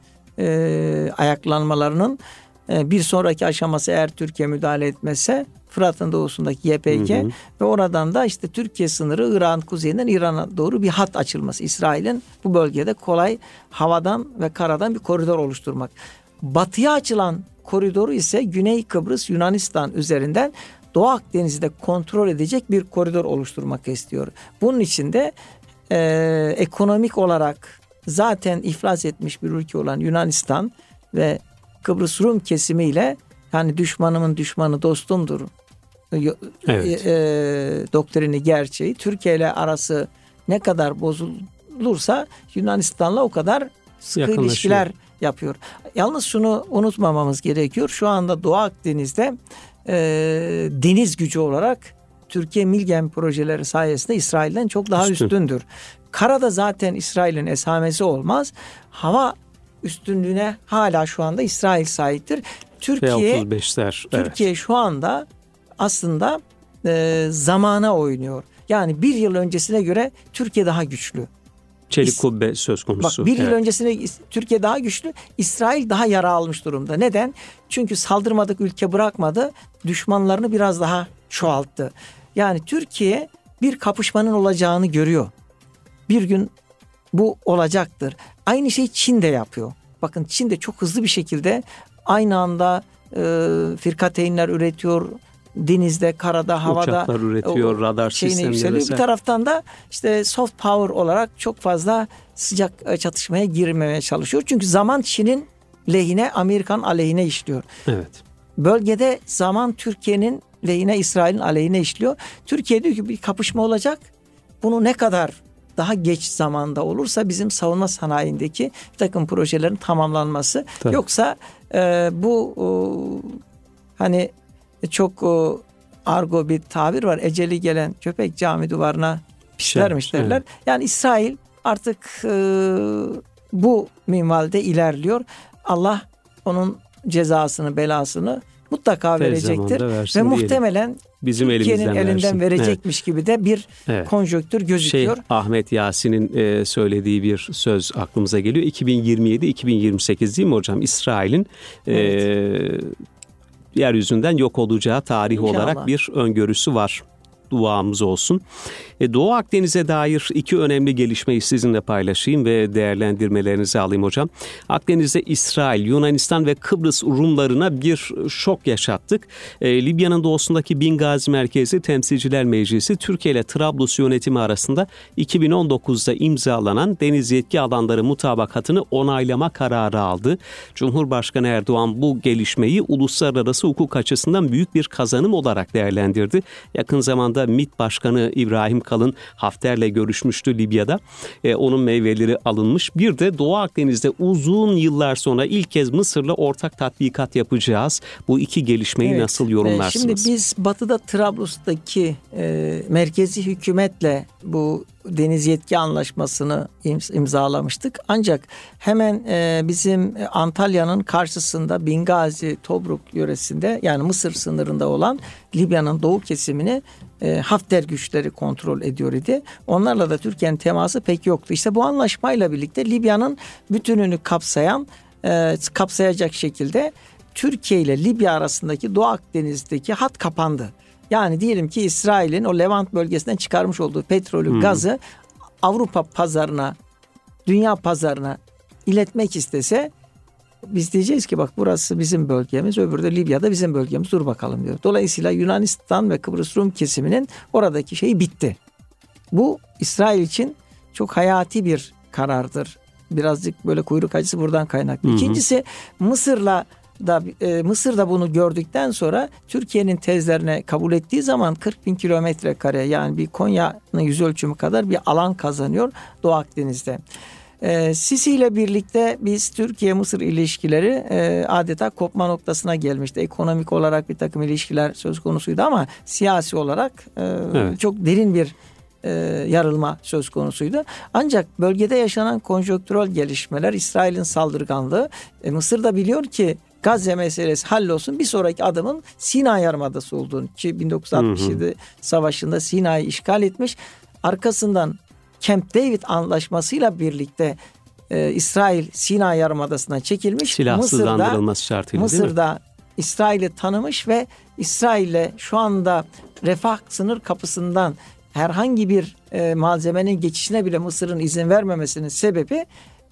e, ayaklanmalarının e, bir sonraki aşaması eğer Türkiye müdahale etmese Fırat'ın doğusundaki Y P G hı hı. ve oradan da işte Türkiye sınırı İran kuzeyinden İran'a doğru bir hat açılması. İsrail'in bu bölgede kolay havadan ve karadan bir koridor oluşturmak. Batıya açılan koridoru ise Güney Kıbrıs Yunanistan üzerinden Doğu Akdeniz'de kontrol edecek bir koridor oluşturmak istiyor. Bunun için de e, ekonomik olarak zaten iflas etmiş bir ülke olan Yunanistan ve Kıbrıs Rum kesimiyle yani düşmanımın düşmanı dostumdur evet. e, e, doktrini gerçeği. Türkiye ile arası ne kadar bozulursa Yunanistan'la o kadar sıkı ilişkiler yapıyor. Yalnız şunu unutmamamız gerekiyor. Şu anda Doğu Akdeniz'de e, deniz gücü olarak Türkiye Milgem projeleri sayesinde İsrail'den çok daha Üstün. üstündür. Karada zaten İsrail'in esamesi olmaz. Hava üstünlüğüne hala şu anda İsrail sahiptir. Türkiye Türkiye evet. şu anda aslında e, zamana oynuyor. Yani bir yıl öncesine göre Türkiye daha güçlü. Çelik kubbe söz konusu. Bak bir evet. yıl öncesine Türkiye daha güçlü, İsrail daha yara almış durumda. Neden? Çünkü saldırmadık ülke bırakmadı, düşmanlarını biraz daha çoğalttı. Yani Türkiye bir kapışmanın olacağını görüyor. Bir gün bu olacaktır. Aynı şeyi Çin de yapıyor. Bakın Çin de çok hızlı bir şekilde aynı anda e, firkateynler üretiyor. Denizde, karada, havada. Uçaklar üretiyor, o, radar sistemleri. Bir taraftan da işte soft power olarak çok fazla sıcak çatışmaya girmemeye çalışıyor. Çünkü zaman Çin'in lehine, Amerikan aleyhine işliyor. Evet. Bölgede zaman Türkiye'nin lehine, İsrail'in aleyhine işliyor. Türkiye diyor ki bir kapışma olacak. Bunu ne kadar daha geç zamanda olursa bizim savunma sanayindeki bir takım projelerin tamamlanması. Tabii. Yoksa e, bu o, hani çok o, argo bir tabir var. Eceli gelen köpek cami duvarına pişlermiş şey, derler. Evet. Yani İsrail artık e, bu minvalde ilerliyor. Allah onun cezasını, belasını mutlaka Tez verecektir. Ve muhtemelen bizim Türkiye'nin elinden versin. verecekmiş evet. gibi de bir evet. konjonktür gözüküyor. Şey, Ahmet Yasin'in e, söylediği bir söz aklımıza geliyor. iki bin yirmi yedi iki bin yirmi sekiz değil mi hocam? İsrail'in evet. e, yeryüzünden yok olacağı tarih İnşallah. olarak bir öngörüsü var. Duamız olsun. E, Doğu Akdeniz'e dair iki önemli gelişmeyi sizinle paylaşayım ve değerlendirmelerinizi alayım hocam. Akdeniz'de İsrail, Yunanistan ve Kıbrıs Rumlarına bir şok yaşattık. E, Libya'nın doğusundaki Bingazi merkezi Temsilciler Meclisi Türkiye ile Trablus yönetimi arasında iki bin on dokuzda imzalanan deniz yetki alanları mutabakatını onaylama kararı aldı. Cumhurbaşkanı Erdoğan bu gelişmeyi uluslararası hukuk açısından büyük bir kazanım olarak değerlendirdi. Yakın zamanda hafta MİT Başkanı İbrahim Kalın Hafter'le görüşmüştü Libya'da. E, onun meyveleri alınmış. Bir de Doğu Akdeniz'de uzun yıllar sonra ilk kez Mısır'la ortak tatbikat yapacağız. Bu iki gelişmeyi evet. nasıl yorumlarsınız? Şimdi biz batıda Trablus'taki e, merkezi hükümetle bu deniz yetki anlaşmasını imzalamıştık. Ancak hemen e, bizim Antalya'nın karşısında Bingazi, Tobruk yöresinde yani Mısır sınırında olan Libya'nın doğu kesimini e, Hafter güçleri kontrol ediyor idi. Onlarla da Türkiye'nin teması pek yoktu. İşte bu anlaşmayla birlikte Libya'nın bütününü kapsayan e, kapsayacak şekilde Türkiye ile Libya arasındaki Doğu Akdeniz'deki hat kapandı. Yani diyelim ki İsrail'in o Levant bölgesinden çıkarmış olduğu petrolü, hmm. gazı Avrupa pazarına, dünya pazarına iletmek istese biz diyeceğiz ki bak burası bizim bölgemiz, öbürü de Libya'da bizim bölgemiz, dur bakalım diyor. Dolayısıyla Yunanistan ve Kıbrıs Rum kesiminin oradaki şeyi bitti. Bu İsrail için çok hayati bir karardır. Birazcık böyle kuyruk acısı buradan kaynaklı. Hmm. İkincisi Mısır'la da e, Mısır da bunu gördükten sonra Türkiye'nin tezlerine kabul ettiği zaman kırk bin kilometre kare yani bir Konya'nın yüz ölçümü kadar bir alan kazanıyor Doğu Akdeniz'de. E, Sisi ile birlikte biz Türkiye-Mısır ilişkileri e, adeta kopma noktasına gelmişti. Ekonomik olarak bir takım ilişkiler söz konusuydu ama siyasi olarak e, evet. çok derin bir e, yarılma söz konusuydu. Ancak bölgede yaşanan konjonktürel gelişmeler, İsrail'in saldırganlığı, e, Mısır da biliyor ki Gazze meselesi hallolsun, bir sonraki adımın Sina Yarımadası olduğunu ki bin dokuz yüz altmış yedi hı hı. savaşında Sina'yı işgal etmiş. Arkasından Camp David anlaşmasıyla birlikte e, İsrail Sina Yarımadası'na çekilmiş. Silahsızlandırılması şartıyla Mısır'da İsrail'i tanımış ve İsrail'le şu anda Refah sınır kapısından herhangi bir e, malzemenin geçişine bile Mısır'ın izin vermemesinin sebebi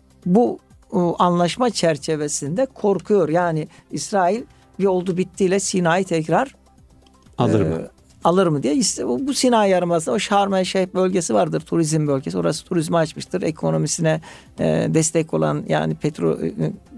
bu o anlaşma çerçevesinde korkuyor. Yani İsrail bir oldu bittiyle Sina'yı tekrar alır e, mı? Alır mı diye. İşte bu Sina Yarımadası'nda o Şarm El Şeyh bölgesi vardır. Turizm bölgesi. Orası turizmi açmıştır. Ekonomisine e, destek olan yani petrol e,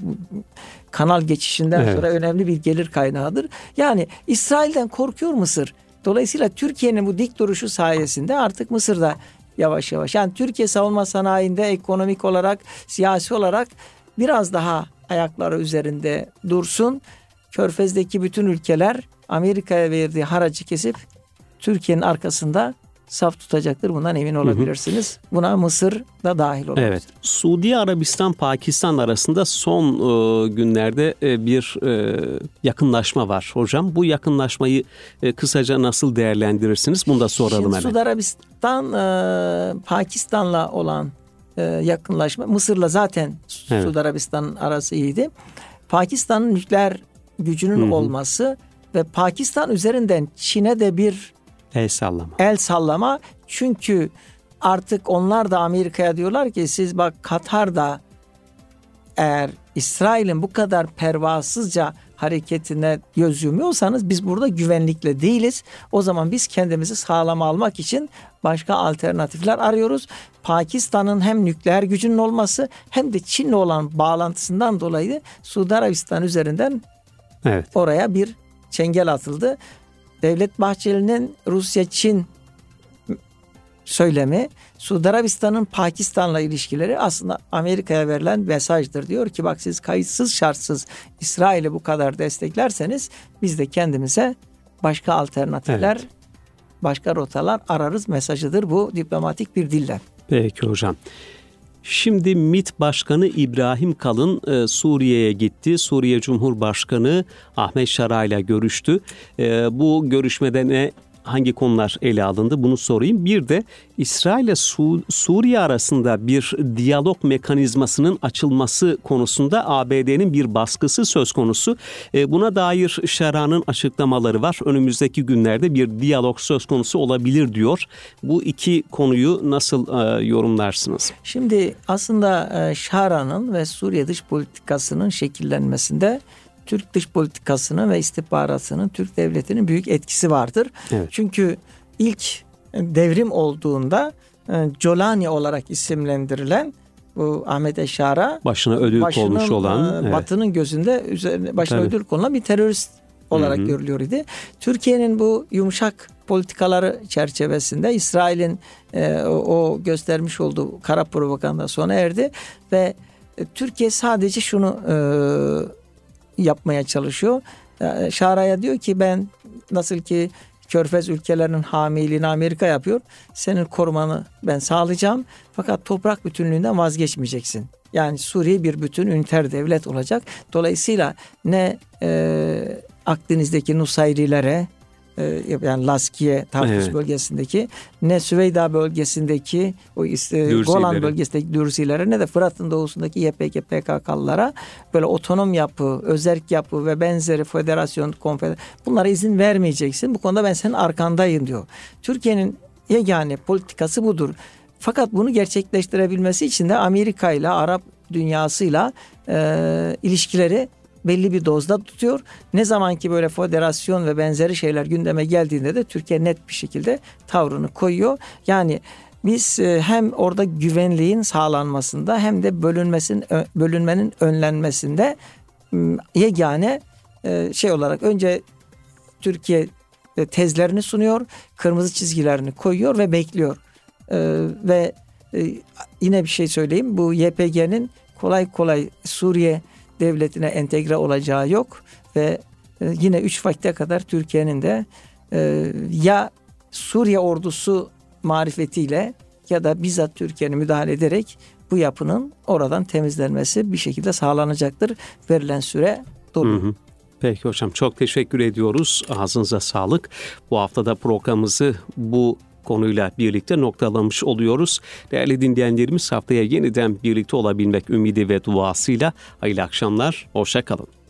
kanal geçişinden evet. sonra önemli bir gelir kaynağıdır. Yani İsrail'den korkuyor Mısır. Dolayısıyla Türkiye'nin bu dik duruşu sayesinde artık Mısır'da yavaş yavaş. Yani Türkiye savunma sanayinde ekonomik olarak, siyasi olarak biraz daha ayakları üzerinde dursun. Körfez'deki bütün ülkeler Amerika'ya verdiği haracı kesip Türkiye'nin arkasında saf tutacaktır. Bundan emin olabilirsiniz. Hı hı. Buna Mısır da dahil olur. Evet. Suudi Arabistan, Pakistan arasında son e, günlerde e, bir e, yakınlaşma var hocam. Bu yakınlaşmayı e, kısaca nasıl değerlendirirsiniz? Bunu da soralım Şimdi hemen. Suudi Arabistan, e, Pakistan'la olan e, yakınlaşma, Mısır'la zaten evet. Suudi Arabistan arası iyiydi. Pakistan'ın nükleer gücünün hı hı. olması ve Pakistan üzerinden Çin'e de bir el sallama. El sallama. Çünkü artık onlar da Amerika'ya diyorlar ki siz bak Katar'da eğer İsrail'in bu kadar pervasızca hareketine göz yumuyorsanız biz burada güvenlikle değiliz. O zaman biz kendimizi sağlama almak için başka alternatifler arıyoruz. Pakistan'ın hem nükleer gücünün olması hem de Çin'le olan bağlantısından dolayı Suudi Arabistan üzerinden evet. oraya bir çengel atıldı. Devlet Bahçeli'nin Rusya-Çin söylemi, Suudi Arabistan'ın Pakistan'la ilişkileri aslında Amerika'ya verilen mesajdır. Diyor ki bak siz kayıtsız şartsız İsrail'i bu kadar desteklerseniz biz de kendimize başka alternatifler, evet. başka rotalar ararız mesajıdır bu diplomatik bir dille. Peki hocam. Şimdi MİT Başkanı İbrahim Kalın e, Suriye'ye gitti. Suriye Cumhurbaşkanı Ahmet Şara ile görüştü. E, bu görüşmede ne hangi konular ele alındı bunu sorayım. Bir de İsrail ile Su- Suriye arasında bir diyalog mekanizmasının açılması konusunda A B D'nin bir baskısı söz konusu. E, buna dair Şara'nın açıklamaları var. Önümüzdeki günlerde bir diyalog söz konusu olabilir diyor. Bu iki konuyu nasıl e, yorumlarsınız? Şimdi aslında e, Şara'nın ve Suriye dış politikasının şekillenmesinde Türk dış politikasının ve istihbaratının, Türk devletinin büyük etkisi vardır. Evet. Çünkü ilk devrim olduğunda Colani olarak isimlendirilen bu Ahmet Eşara başına ödül konmuş olan, Batı'nın evet. gözünde üzerine başına Tabii. ödül konulan bir terörist olarak Hı-hı. görülüyor idi. Türkiye'nin bu yumuşak politikaları çerçevesinde İsrail'in e, o, o göstermiş olduğu kara propaganda sona erdi ve e, Türkiye sadece şunu e, yapmaya çalışıyor. E, Şara'ya diyor ki ben nasıl ki Körfez ülkelerinin hamiliğini Amerika yapıyor. Senin korumanı ben sağlayacağım. Fakat toprak bütünlüğünden vazgeçmeyeceksin. Yani Suriye bir bütün üniter devlet olacak. Dolayısıyla ne e, Akdeniz'deki Nusayrilere e, yani Laskiye, Tartus evet. bölgesindeki ne Süveyda bölgesindeki o e, Golan bölgesindeki Dürsilere ne de Fırat'ın doğusundaki Y P G P K K'lılara böyle otonom yapı, özerk yapı ve benzeri federasyon, konfederasyon bunlara izin vermeyeceksin. Bu konuda ben senin arkandayım diyor. Türkiye'nin yegane politikası budur. Fakat bunu gerçekleştirebilmesi için de Amerika ile Arap dünyasıyla e, ilişkileri belli bir dozda tutuyor. Ne zaman ki böyle federasyon ve benzeri şeyler gündeme geldiğinde de Türkiye net bir şekilde tavrını koyuyor. Yani biz e, hem orada güvenliğin sağlanmasında hem de bölünmesin bölünmenin önlenmesinde e, yegane e, şey olarak önce Türkiye tezlerini sunuyor, kırmızı çizgilerini koyuyor ve bekliyor. Ee, ve e, yine bir şey söyleyeyim. Bu Y P G'nin kolay kolay Suriye devletine entegre olacağı yok ve e, yine üç vakte kadar Türkiye'nin de e, ya Suriye ordusu marifetiyle ya da bizzat Türkiye'nin müdahale ederek bu yapının oradan temizlenmesi bir şekilde sağlanacaktır. Verilen süre dolu. Hı hı. Peki hocam, çok teşekkür ediyoruz. Ağzınıza sağlık. Bu haftada programımızı bu konuyla birlikte noktalamış oluyoruz. Değerli dinleyenlerimiz, haftaya yeniden birlikte olabilmek ümidi ve duasıyla hayırlı akşamlar, hoşça kalın.